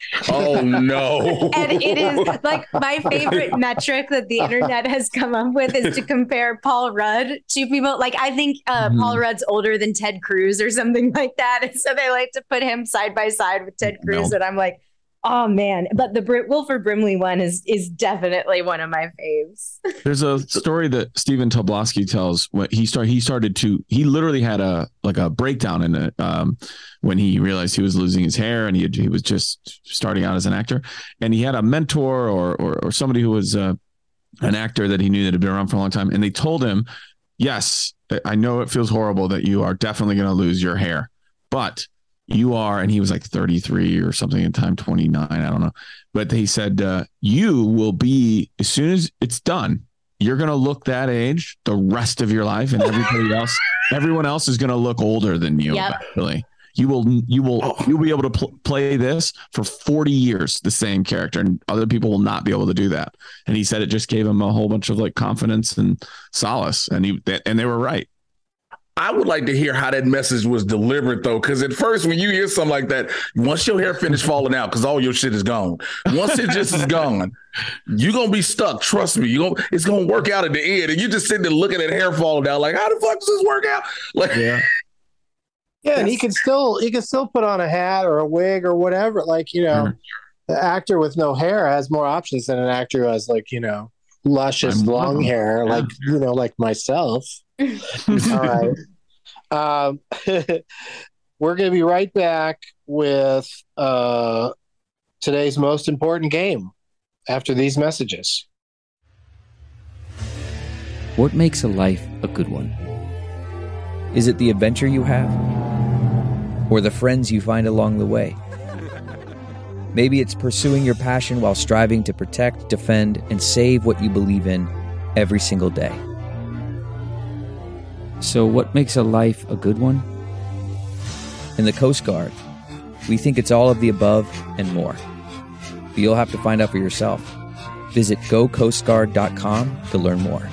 Oh no. And it is like my favorite metric that the internet has come up with is to compare Paul Rudd to people. Like I think uh, mm-hmm. Paul Rudd's older than Ted Cruz or something like that. And so they like to put him side by side with Ted Cruz. No. And I'm like, oh man. But the Br- Wilford Brimley one is is definitely one of my faves. There's a story that Stephen Tobolowsky tells when he started, he started to, he literally had a, like a breakdown in it um, when he realized he was losing his hair and he had, he was just starting out as an actor, and he had a mentor or, or, or somebody who was uh, an actor that he knew that had been around for a long time. And they told him, yes, I know it feels horrible that you are definitely going to lose your hair, but you are, and he was like thirty-three or something at the time, twenty-nine, I don't know. But he said, uh, you will be, as soon as it's done, you're going to look that age the rest of your life, and everybody else, everyone else is going to look older than you. Yep. Actually, you will, you will, you'll be able to pl- play this for forty years, the same character, and other people will not be able to do that. And he said it just gave him a whole bunch of like confidence and solace, and he, and they were right. I would like to hear how that message was delivered, though, because at first, when you hear something like that, once your hair finish falling out, because all your shit is gone, once it just is gone, you're gonna be stuck. Trust me, you gonna it's gonna work out at the end, and you just sitting there looking at hair falling down, like, how the fuck does this work out? Like, yeah, yeah, and he can still he can still put on a hat or a wig or whatever. Like, you know, mm-hmm. the actor with no hair has more options than an actor who has, like, you know, luscious I'm long wrong. hair, yeah. like you know, like myself. All right. Um, we're going to be right back with uh, today's most important game after these messages. What makes a life a good one? Is it the adventure you have? Or the friends you find along the way? Maybe it's pursuing your passion while striving to protect, defend, and save what you believe in every single day. So what makes a life a good one? In the Coast Guard, we think it's all of the above and more. But you'll have to find out for yourself. Visit go coast guard dot com to learn more.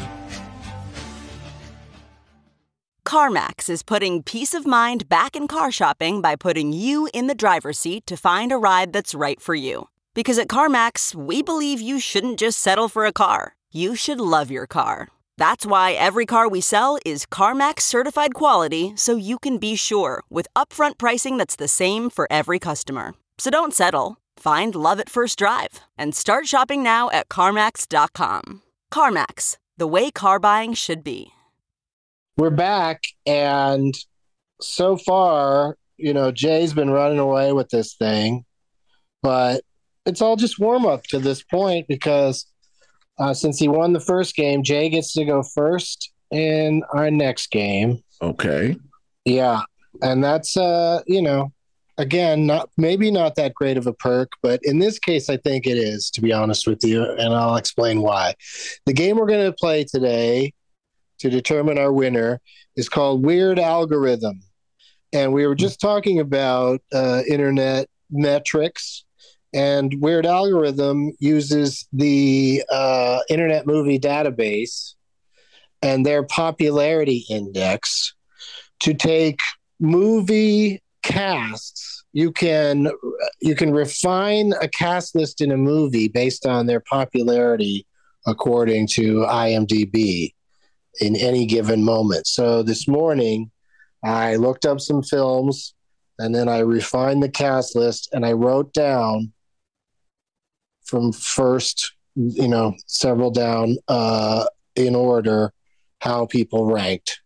CarMax is putting peace of mind back in car shopping by putting you in the driver's seat to find a ride that's right for you. Because at CarMax, we believe you shouldn't just settle for a car. You should love your car. That's why every car we sell is CarMax certified quality, so you can be sure with upfront pricing that's the same for every customer. So don't settle. Find love at first drive and start shopping now at CarMax dot com. CarMax, the way car buying should be. We're back, and so far, you know, Jay's been running away with this thing, but it's all just warm up to this point because Uh, since he won the first game, Jay gets to go first in our next game. Okay. Yeah. And that's, uh, you know, again, not maybe not that great of a perk, but in this case, I think it is, to be honest with you. And I'll explain why. The game we're going to play today to determine our winner is called Weird Algorithm. And we were just talking about uh, internet metrics. And Weird Algorithm uses the uh, Internet Movie Database and their popularity index to take movie casts. You can you can refine a cast list in a movie based on their popularity according to IMDb in any given moment. So this morning, I looked up some films, and then I refined the cast list, and I wrote down from first, you know, several down uh, in order how people ranked.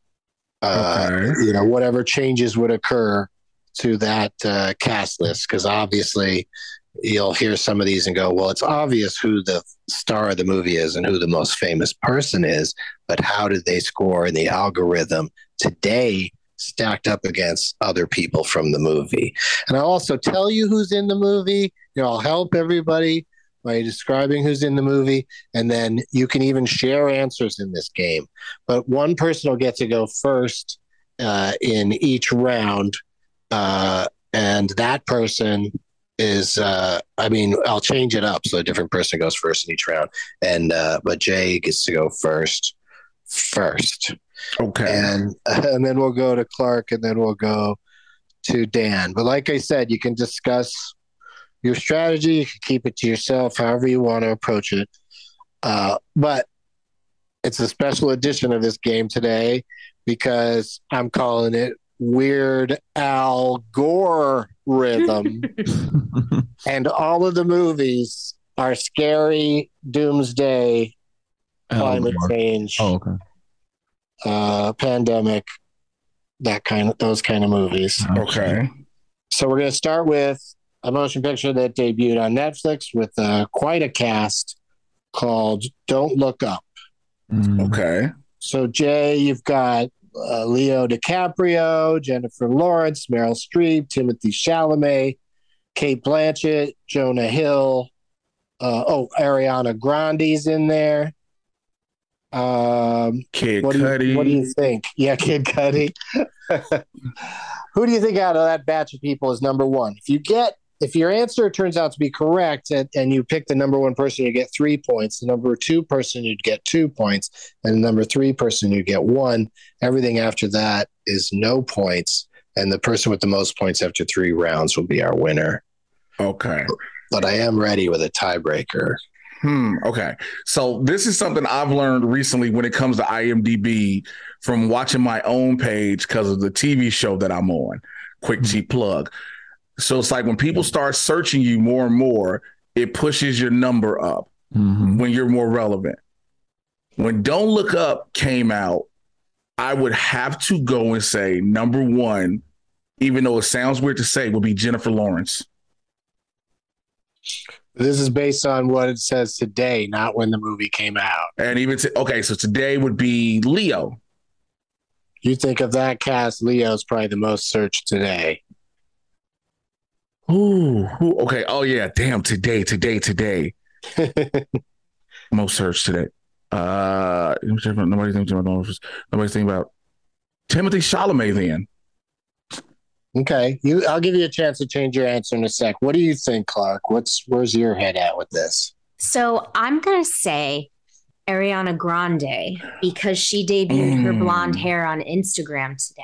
Uh, okay. You know, whatever changes would occur to that uh, cast list, because obviously you'll hear some of these and go, well, it's obvious who the star of the movie is and who the most famous person is, but how did they score in the algorithm today stacked up against other people from the movie? And I'll also tell you who's in the movie. You know, I'll help everybody by describing who's in the movie, and then you can even share answers in this game. But one person will get to go first uh, in each round, uh, and that person is, uh, I mean, I'll change it up so a different person goes first in each round, and uh, but Jay gets to go first first. Okay. And and then we'll go to Clark, and then we'll go to Dan. But like I said, you can discuss your strategy. You can keep it to yourself, however you want to approach it. Uh, but it's a special edition of this game today because I'm calling it Weird Al Gore Rhythm. And all of the movies are scary, doomsday, climate Al change, oh, okay. uh, pandemic, that kind of those kind of movies. Okay. So we're going to start with a motion picture that debuted on Netflix with uh, quite a cast called Don't Look Up. Mm. Okay. So, Jay, you've got uh, Leo DiCaprio, Jennifer Lawrence, Meryl Streep, Timothy Chalamet, Kate Blanchett, Jonah Hill. Uh, oh, Ariana Grande's in there. Um, Kid what Cudi. Do you, what do you think? Yeah, Kid Cudi. Who do you think out of that batch of people is number one? If you get, if your answer turns out to be correct and, and you pick the number one person, you get three points. The number two person, you'd get two points. And the number three person, you get one. Everything after that is no points. And the person with the most points after three rounds will be our winner. Okay. But I am ready with a tiebreaker. Hmm. Okay. So this is something I've learned recently when it comes to IMDb from watching my own page because of the T V show that I'm on. Quick cheap plug. So it's like when people start searching you more and more, it pushes your number up mm-hmm. when you're more relevant. When Don't Look Up came out, I would have to go and say number one, even though it sounds weird to say, would be Jennifer Lawrence. This is based on what it says today, not when the movie came out. And even to, okay, so today would be Leo. You think of that cast, Leo's probably the most searched today. Ooh, ooh, okay. Oh yeah, damn. Today, today, today. Most searched today. Uh, nobody's thinking about nobody's thinking about Timothy Chalamet. Then. Okay, you. I'll give you a chance to change your answer in a sec. What do you think, Clark? What's where's your head at with this? So I'm gonna say Ariana Grande because she debuted mm. her blonde hair on Instagram today.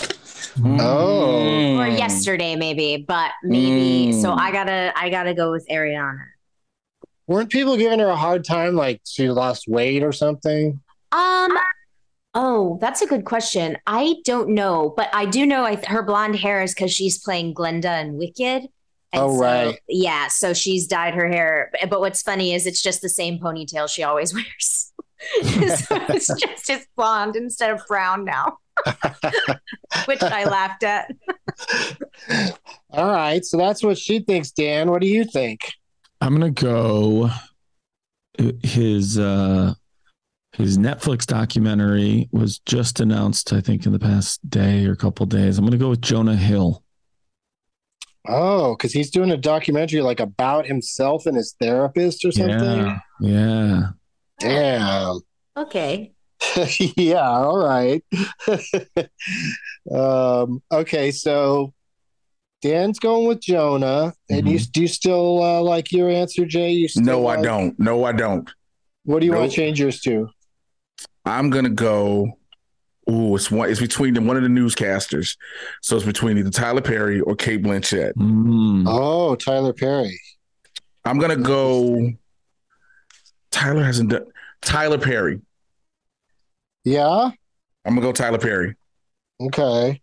Oh, or yesterday maybe, but maybe. Mm. So I gotta, I gotta go with Ariana. Weren't people giving her a hard time, like she lost weight or something? Um. Oh, that's a good question. I don't know, but I do know I, her blonde hair is because she's playing Glenda in Wicked. And oh, so, right. Yeah, so she's dyed her hair. But what's funny is it's just the same ponytail she always wears. So it's just as blonde instead of brown now, which I laughed at. All right, so that's what she thinks, Dan. What do you think? I'm going to go his... Uh... His Netflix documentary was just announced, I think, in the past day or couple days. I'm going to go with Jonah Hill. Oh, because he's doing a documentary like about himself and his therapist or something? Yeah. yeah. Damn. Okay. Yeah, all right. um, okay, so Dan's going with Jonah. And mm-hmm. you do you still uh, like your answer, Jay? You still no, like... I don't. No, I don't. What do you nope. want to change yours to? I'm gonna go. Ooh, it's one. It's between the, one of the newscasters, so it's between either Tyler Perry or Kate Blanchett. Mm. Oh, Tyler Perry. I'm gonna go. Tyler hasn't done. Tyler Perry. Yeah. I'm gonna go Tyler Perry. Okay.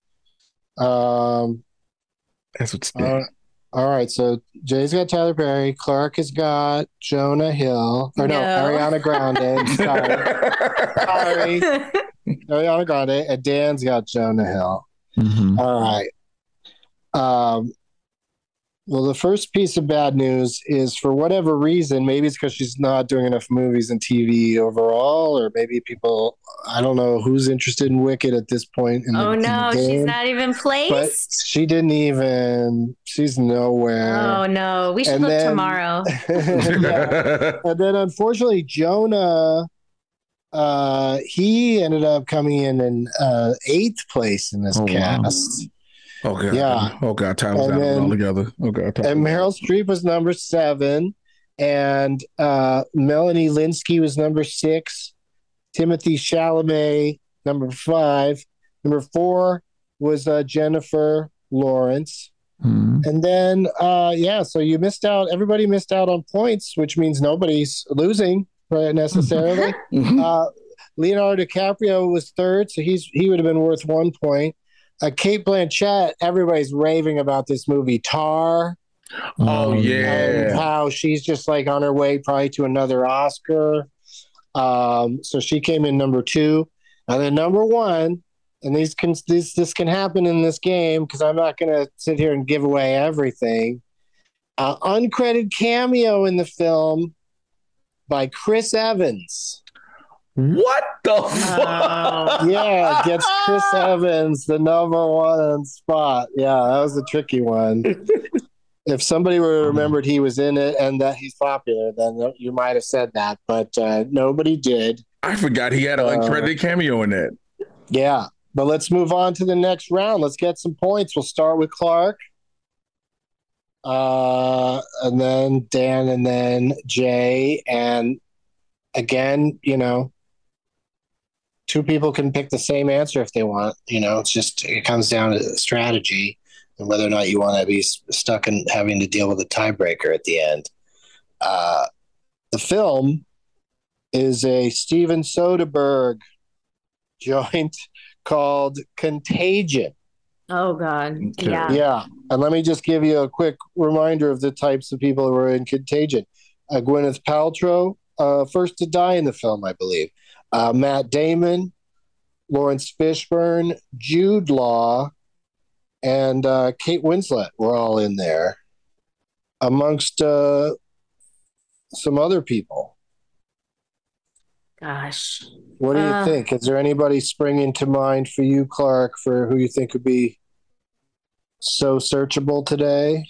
Um. That's what's. Uh, all right, so Jay's got Tyler Perry. Clark has got Jonah Hill. Or no, no Ariana Grande. Sorry. Sorry. Ariana Grande. And Dan's got Jonah Hill. Mm-hmm. All right. Um, well, the first piece of bad news is for whatever reason, maybe it's because she's not doing enough movies and T V overall, or maybe people, I don't know who's interested in Wicked at this point. In oh, the, no, in the she's not even placed. But she didn't even, she's nowhere. Oh, no, we should and look then, tomorrow. Yeah. And then unfortunately, Jonah, uh, he ended up coming in in uh, eighth place in this oh, cast. Wow. Oh god! Yeah. Oh god! Time's out all together. Oh god! And Meryl Streep was number seven, and uh, Melanie Linsky was number six. Timothy Chalamet number five. Number four was uh, Jennifer Lawrence. Hmm. And then, uh, yeah, so you missed out. Everybody missed out on points, which means nobody's losing right, necessarily. uh, Leonardo DiCaprio was third, so he's he would have been worth one point. Uh, Kate Blanchett, everybody's raving about this movie, Tar. Oh, yeah. And how she's just like on her way probably to another Oscar. Um, so she came in number two. And then number one, and these can this this can happen in this game because I'm not going to sit here and give away everything. Uh, uncredited cameo in the film by Chris Evans. What the fuck? Yeah, gets Chris Evans the number one spot. Yeah, that was a tricky one. If somebody would have remembered he was in it and that he's popular, then you might have said that, but uh, nobody did. I forgot he had an uncredited uh, cameo in that. Yeah, but let's move on to the next round. Let's get some points. We'll start with Clark, uh, and then Dan, and then Jay. And again, you know, two people can pick the same answer if they want. You know, it's just it comes down to strategy and whether or not you want to be stuck in having to deal with a tiebreaker at the end. Uh, the film is a Steven Soderbergh joint called Contagion. Oh, God. Yeah. Yeah. And let me just give you a quick reminder of the types of people who were in Contagion. Uh, Gwyneth Paltrow, uh, first to die in the film, I believe. Uh, Matt Damon, Lawrence Fishburne, Jude Law, and uh, Kate Winslet were all in there, amongst uh, some other people. Gosh. What do you uh, think? Is there anybody springing to mind for you, Clark, for who you think would be so searchable today?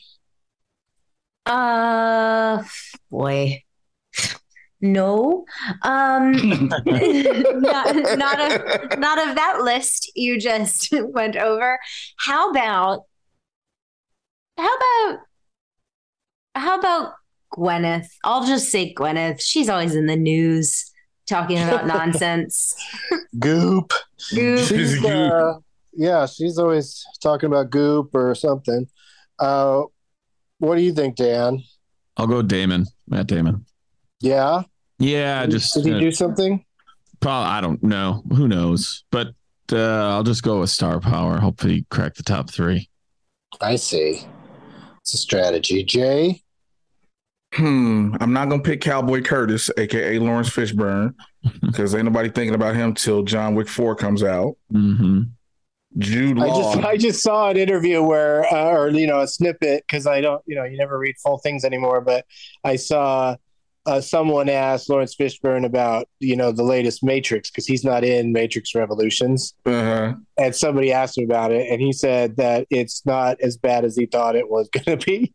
Uh, boy. No. Um, not, not, of, not of that list you just went over. How about, how about, how about Gwyneth? I'll just say Gwyneth. She's always in the news talking about nonsense. Goop. Goop. She's, uh, yeah, she's always talking about goop or something. Uh, what do you think, Dan? I'll go Damon, Matt Damon. Yeah? Yeah, did, just did he uh, do something? Probably, I don't know. Who knows? But uh, I'll just go with star power. Hopefully crack the top three. I see. It's a strategy. Jay? Hmm. I'm not gonna pick Cowboy Curtis, aka Lawrence Fishburne, because ain't nobody thinking about him till John Wick four comes out. Mm-hmm. Jude Law. I just I just saw an interview where, uh, or you know, a snippet because I don't, you know, you never read full things anymore. But I saw uh, someone asked Lawrence Fishburne about, you know, the latest Matrix because he's not in Matrix Revolutions, uh-huh. and somebody asked him about it, and he said that it's not as bad as he thought it was going to be.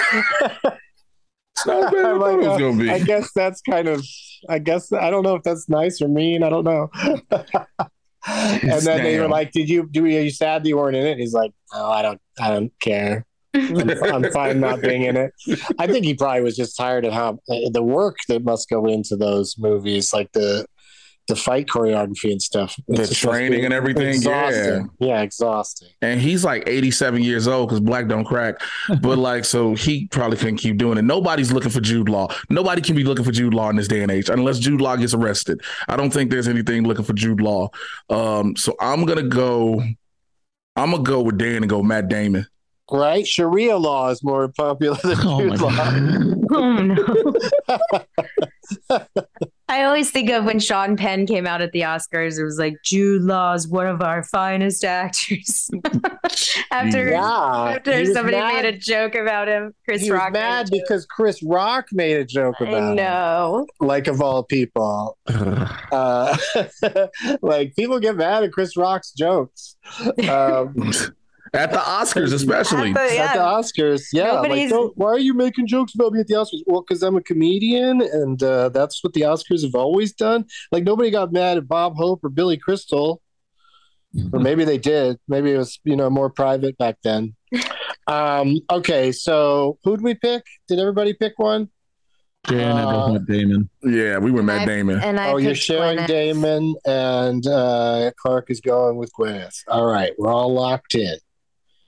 It's not bad. I'm like, It's uh, gonna be. I guess that's kind of. I guess I don't know if that's nice or mean. I don't know. And then they were like, "Did you do? Are you sad that you weren't in it?" He's like, "Oh, I don't. I don't care. I'm, I'm fine not being in it." I think he probably was just tired of how the work that must go into those movies, like the the fight choreography and stuff, the training and everything. Exhausting. Yeah, yeah, exhausting. And he's like eighty-seven years old because black don't crack. But like, so he probably couldn't keep doing it. Nobody's looking for Jude Law. Nobody can be looking for Jude Law in this day and age unless Jude Law gets arrested. I don't think there's anything looking for Jude Law. Um, so I'm gonna go. I'm gonna go with Dan and go Matt Damon. Right, Sharia law is more popular than oh Jude Law. Oh no. I always think of when Sean Penn came out at the Oscars. It was like, Jude Law's one of our finest actors. after yeah, after somebody mad. made a joke about him, Chris he Rock. Was mad because Chris Rock made a joke about I know. him. Like of all people, uh, like people get mad at Chris Rock's jokes. Um, At the Oscars, especially. At the, yeah. at the Oscars, yeah. Like, why are you making jokes about me at the Oscars? Well, because I'm a comedian, and uh, that's what the Oscars have always done. Like, nobody got mad at Bob Hope or Billy Crystal. Or maybe they did. Maybe it was, you know, more private back then. um, okay, so who'd we pick? Did everybody pick one? Dan uh, and Damon. Yeah, we were Matt Damon. And I oh, you're sharing Gwyneth. Damon, and uh, Clark is going with Gwyneth. All right, we're all locked in.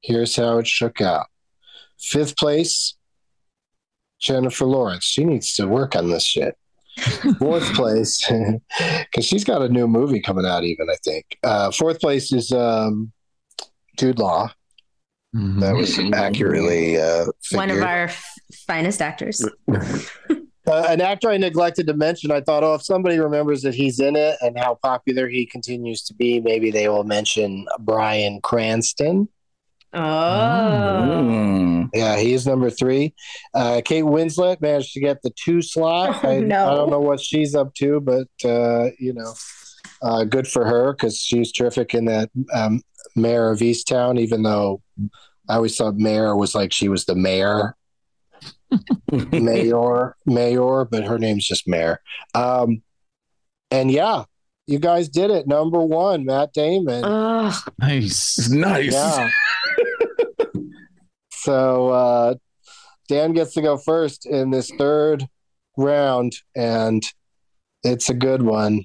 Here's how it shook out. Fifth place, Jennifer Lawrence. She needs to work on this shit. Fourth place, because she's got a new movie coming out even, I think. Uh, fourth place is um, Jude Law. Mm-hmm. That was accurately uh, one of our f- finest actors. Uh, an actor I neglected to mention, I thought, oh, if somebody remembers that he's in it and how popular he continues to be, maybe they will mention Bryan Cranston. Oh. Mm. Yeah, he is number three. Uh, Kate Winslet managed to get the two slot. Oh, I, no. I don't know what she's up to, but, uh, you know, uh, good for her because she's terrific in that um, Mayor of Easttown, even though I always thought Mayor was like she was the mayor. Mayor, Mayor, but her name's just Mayor. Um, and yeah, you guys did it. Number one, Matt Damon. Oh, nice, nice. Yeah. So uh, Dan gets to go first in this third round, and it's a good one.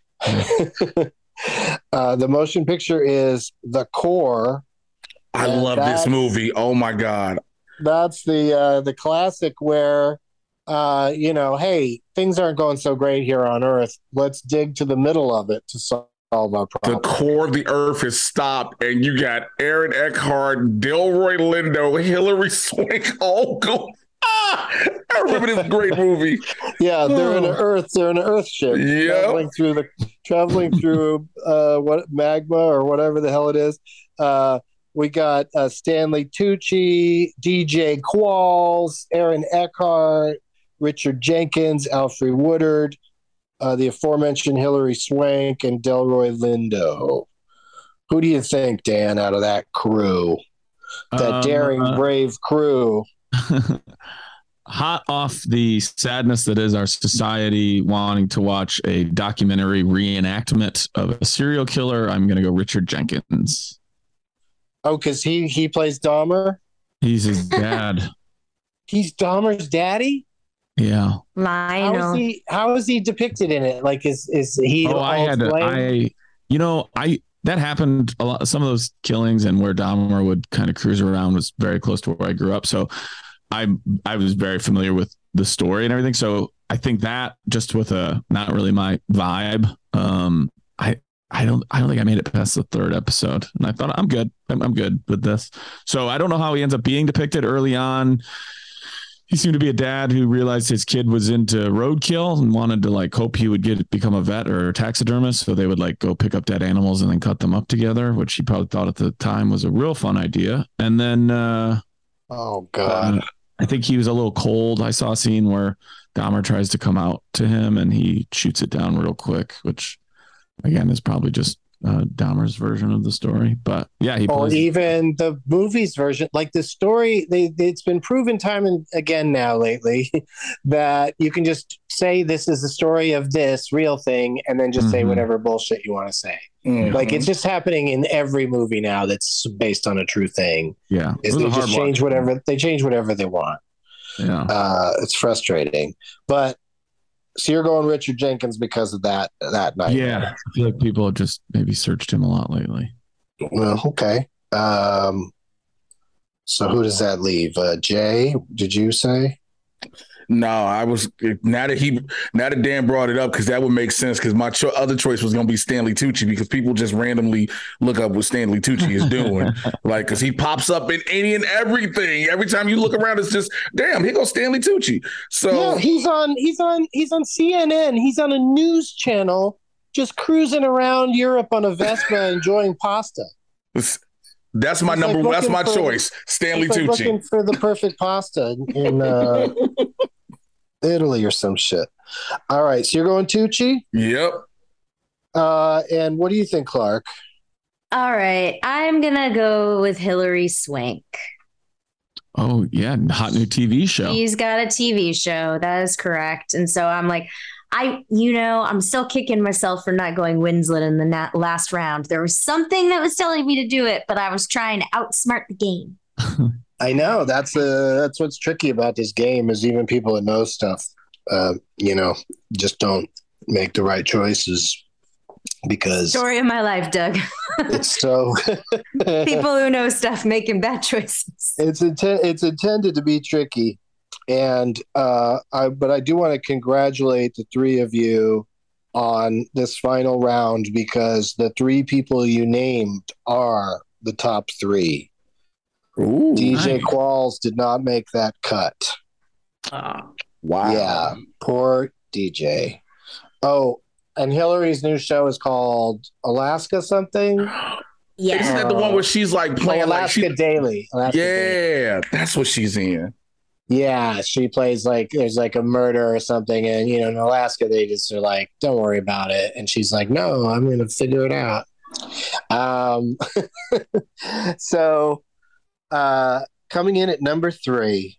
uh, the motion picture is The Core. I love this movie. Oh my God. That's the uh, the classic where, uh, you know, hey, things aren't going so great here on Earth. Let's dig to the middle of it to solve our problem. The core of the Earth has stopped, and you got Aaron Eckhart, Delroy Lindo, Hilary Swank, all go. Ah, I remember this great movie. Yeah, they're in an Earth. They're in an Earth ship, yep. traveling through the traveling through uh, what magma or whatever the hell it is. Uh, We got uh, Stanley Tucci, D J Qualls, Aaron Eckhart, Richard Jenkins, Alfred Woodard, uh, the aforementioned Hilary Swank, and Delroy Lindo. Who do you think, Dan, out of that crew? That Um, daring, uh, brave crew. Hot off the sadness that is our society wanting to watch a documentary reenactment of a serial killer, I'm going to go Richard Jenkins. Oh, because he, he plays Dahmer? He's his dad. He's Dahmer's daddy? Yeah. Lionel. How is he, how is he depicted in it? Like, is, is he... Oh, I had to, I, you know, I, that happened a lot. Some of those killings and where Dahmer would kind of cruise around was very close to where I grew up. So I, I was very familiar with the story and everything. So I think that just with a, not really my vibe. Um, I, I don't, I don't think I made it past the third episode, and I thought I'm good. I'm, I'm good with this. So I don't know how he ends up being depicted early on. He seemed to be a dad who realized his kid was into roadkill and wanted to like hope he would get become a vet or a taxidermist. So they would like go pick up dead animals and then cut them up together, which he probably thought at the time was a real fun idea. And then, uh, oh God, uh, I think he was a little cold. I saw a scene where Dahmer tries to come out to him and he shoots it down real quick, which again is probably just uh, Dahmer's version of the story. But yeah, he or plays- even the movie's version. Like the story, they, it's been proven time and again now lately that you can just say this is the story of this real thing and then just mm-hmm. say whatever bullshit you want to say. Mm-hmm. Like it's just happening in every movie now that's based on a true thing. Yeah, is they just change watch. whatever they change whatever they want. Yeah, uh, it's frustrating, but. So you're going Richard Jenkins because of that that night. Yeah, I feel like people have just maybe searched him a lot lately. Well, okay. Um, so who does that leave? Uh, Jay, did you say? No, I was now that he now that Dan brought it up because that would make sense because my cho- other choice was going to be Stanley Tucci because people just randomly look up what Stanley Tucci is doing, like because he pops up in any and everything. Every time you look around, it's just damn, here goes Stanley Tucci. So yeah, he's on he's on he's on C N N. He's on a news channel, just cruising around Europe on a Vespa, enjoying pasta. That's my he's number. Like that's my for, choice, Stanley like Tucci. Looking for the perfect pasta in. Uh, Italy or some shit. All right, so you're going Tucci? Yep. Uh, and what do you think, Clark? All right, I'm gonna go with Hilary Swank. Oh yeah, hot new T V show. She's got a T V show. That is correct. And so I'm like, I, you know, I'm still kicking myself for not going Winslet in the na- last round. There was something that was telling me to do it, but I was trying to outsmart the game. I know that's uh, that's what's tricky about this game is even people that know stuff, uh, you know, just don't make the right choices. because story of my life, Doug. it's so people who know stuff making bad choices. It's inten- it's intended to be tricky, and uh, I but I do want to congratulate the three of you on this final round because the three people you named are the top three. Ooh, D J nice. Qualls did not make that cut. Oh, wow. Yeah, poor D J. Oh, and Hillary's new show is called Alaska something. Yeah, isn't that the one where she's like playing oh, like Alaska she... Daily? Alaska yeah, Daily. That's what she's in. Yeah, she plays like there's like a murder or something, and you know, in Alaska they just are like, "Don't worry about it," and she's like, "No, I'm going to figure it out." Um, so uh, coming in at number three,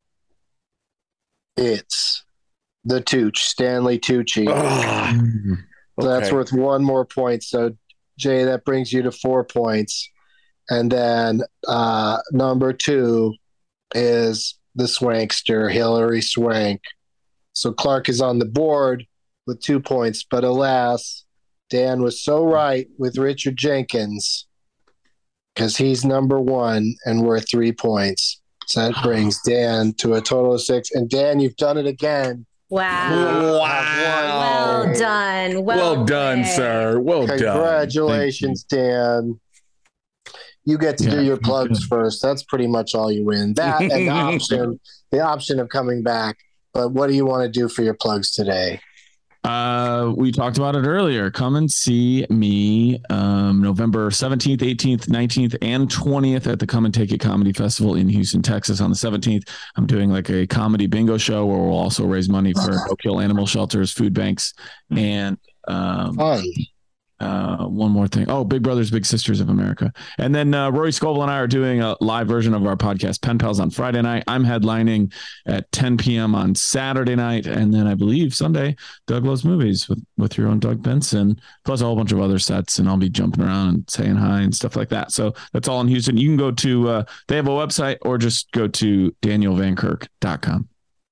it's the Tooch, Stanley Tucci. Oh, So that's okay. worth one more point. So Jay, that brings you to four points, and then uh, number two is the Swankster, Hillary Swank. So Clark is on the board with two points, but alas, Dan was so right with Richard Jenkins because he's number one and worth three points. So that brings Dan to a total of six. And Dan, you've done it again. Wow. Wow. Well done. Well, Well done, played. sir. Well Congratulations, Dan. You get to Yeah, do your thank plugs you. first. That's pretty much all you win. That and the option, the option of coming back. But what do you want to do for your plugs today? Uh, we talked about it earlier. Come and see me um, November seventeenth, eighteenth, nineteenth, and twentieth at the Come and Take It Comedy Festival in Houston, Texas. On the seventeenth, I'm doing like a comedy bingo show where we'll also raise money for no-kill animal shelters, food banks, and um, Fun. uh, one more thing. Oh, Big Brothers Big Sisters of America. And then uh, Rory Scovel and I are doing a live version of our podcast Pen Pals on Friday night. I'm headlining at ten p.m. on Saturday night, and then I believe Sunday Doug Loves Movies with with your own Doug Benson, plus a whole bunch of other sets, and I'll be jumping around and saying hi and stuff like that. So that's all in Houston. You can go to uh, they have a website, or just go to daniel van kirk dot com.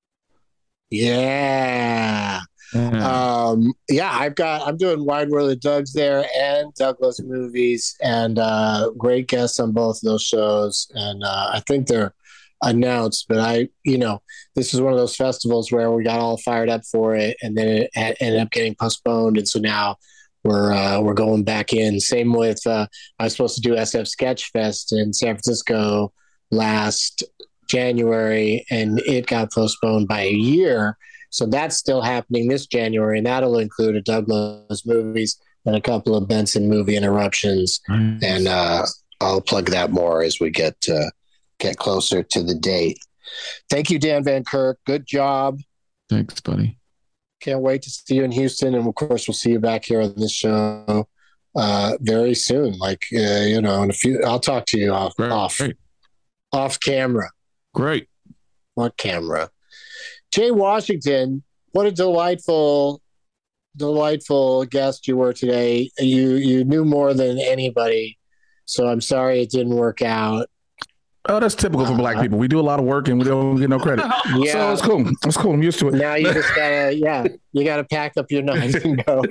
Yeah. Yeah. Um, yeah, I've got, I'm doing Wide World of Doug's there and Douglas Movies, and uh, great guests on both of those shows. And uh, I think they're announced, but I, you know, this is one of those festivals where we got all fired up for it, and then it had, ended up getting postponed. And so now we're, uh, we're going back in. Same with, uh, I was supposed to do S F Sketch Fest in San Francisco last January, and it got postponed by a year. So that's still happening this January, and that'll include a Douglas Movies and a couple of Benson movie interruptions. Nice. And uh, I'll plug that more as we get uh, get closer to the date. Thank you, Dan Van Kirk. Good job. Thanks, buddy. Can't wait to see you in Houston, and of course, we'll see you back here on this show uh, very soon. Like uh, you know, in a few, I'll talk to you off Great. off Great. off camera. Great. What camera? Jay Washington, what a delightful, delightful guest you were today. You you knew more than anybody, so I'm sorry it didn't work out. Oh, that's typical for black people. We do a lot of work and we don't get no credit. Yeah. So it's cool. It's cool. I'm used to it. Now you just gotta, yeah, you gotta pack up your knives and go.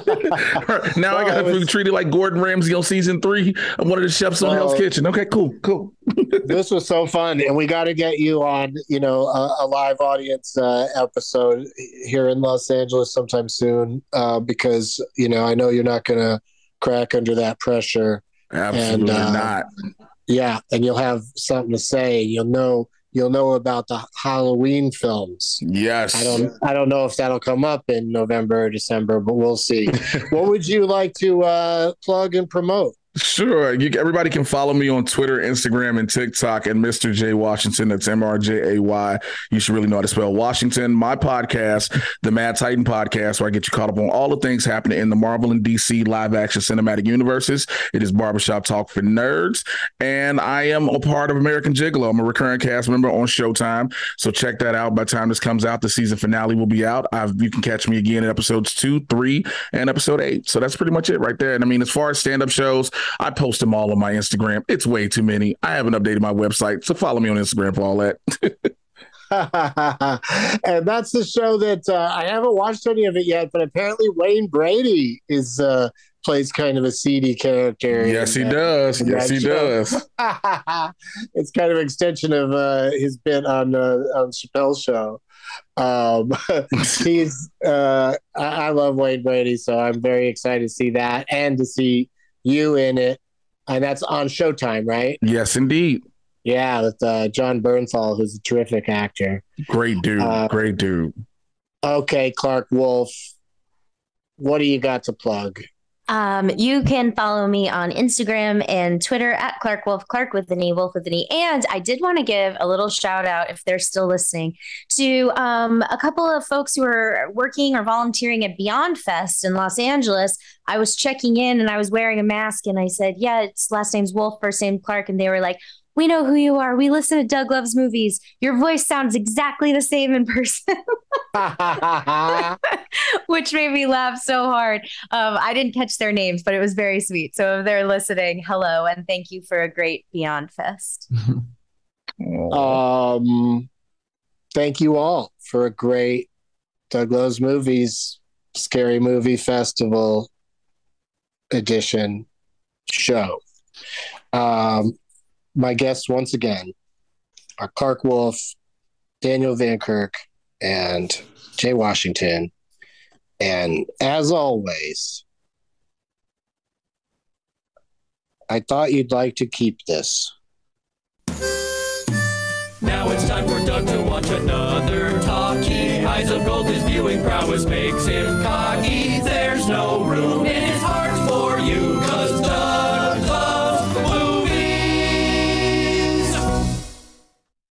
Now I gotta was, be treated like Gordon Ramsay on season three of one of the chefs on so, Hell's Kitchen. Okay, cool, cool. This was so fun, and we got to get you on, you know, a, a live audience uh, episode here in Los Angeles sometime soon, uh, because you know I know you're not gonna crack under that pressure. Absolutely and, uh, not. Yeah, and you'll have something to say. You'll know you'll know about the Halloween films. Yes. I don't I don't know if that'll come up in November or December, but we'll see. What would you like to uh, plug and promote? Sure. You, everybody can follow me on Twitter, Instagram, and TikTok at Mister J Washington. That's M R J A Y. You should really know how to spell Washington. My podcast, the Mad Titan Podcast, where I get you caught up on all the things happening in the Marvel and D C live action cinematic universes. It is Barbershop Talk for Nerds. And I am a part of American Gigolo. I'm a recurring cast member on Showtime. So check that out. By the time this comes out, the season finale will be out. I've, you can catch me again in episodes two, three, and episode eight. So that's pretty much it right there. And I mean, as far as stand-up shows, I post them all on my Instagram. It's way too many. I haven't updated my website, so follow me on Instagram for all that. And that's the show that uh, I haven't watched any of it yet, but apparently Wayne Brady is uh, plays kind of a seedy character. Yes, in, he does. Yes, he show. does. It's kind of an extension of uh, his bit on uh, on Chappelle's show. Um, he's uh, I, I love Wayne Brady, so I'm very excited to see that and to see you in it. And that's on Showtime, right? Yes, indeed. Yeah, with uh, John Bernthal, who's a terrific actor. Great dude. Uh, Great dude. Okay, Clark Wolf, what do you got to plug? Um, you can follow me on Instagram and Twitter at Clark Wolf, Clark with an E, Wolf with an E. And I did want to give a little shout out, if they're still listening, to um, a couple of folks who are working or volunteering at Beyond Fest in Los Angeles. I was checking in and I was wearing a mask and I said, yeah, it's last name's Wolf, first name Clark. And they were like, we know who you are. We listen to Doug Loves Movies. Your voice sounds exactly the same in person. Which made me laugh so hard. Um, I didn't catch their names, but it was very sweet. So if they're listening, hello, and thank you for a great Beyond Fest. um, thank you all for a great Doug Loves Movies Scary Movie Festival edition show. Um, my guests once again are Clark Wolf, Daniel Van Kirk, and Jay Washington. And as always, I thought you'd like to keep this. Now it's time for Doug to watch another talkie. Eyes of gold, his viewing prowess makes him cocky. There's no room in his heart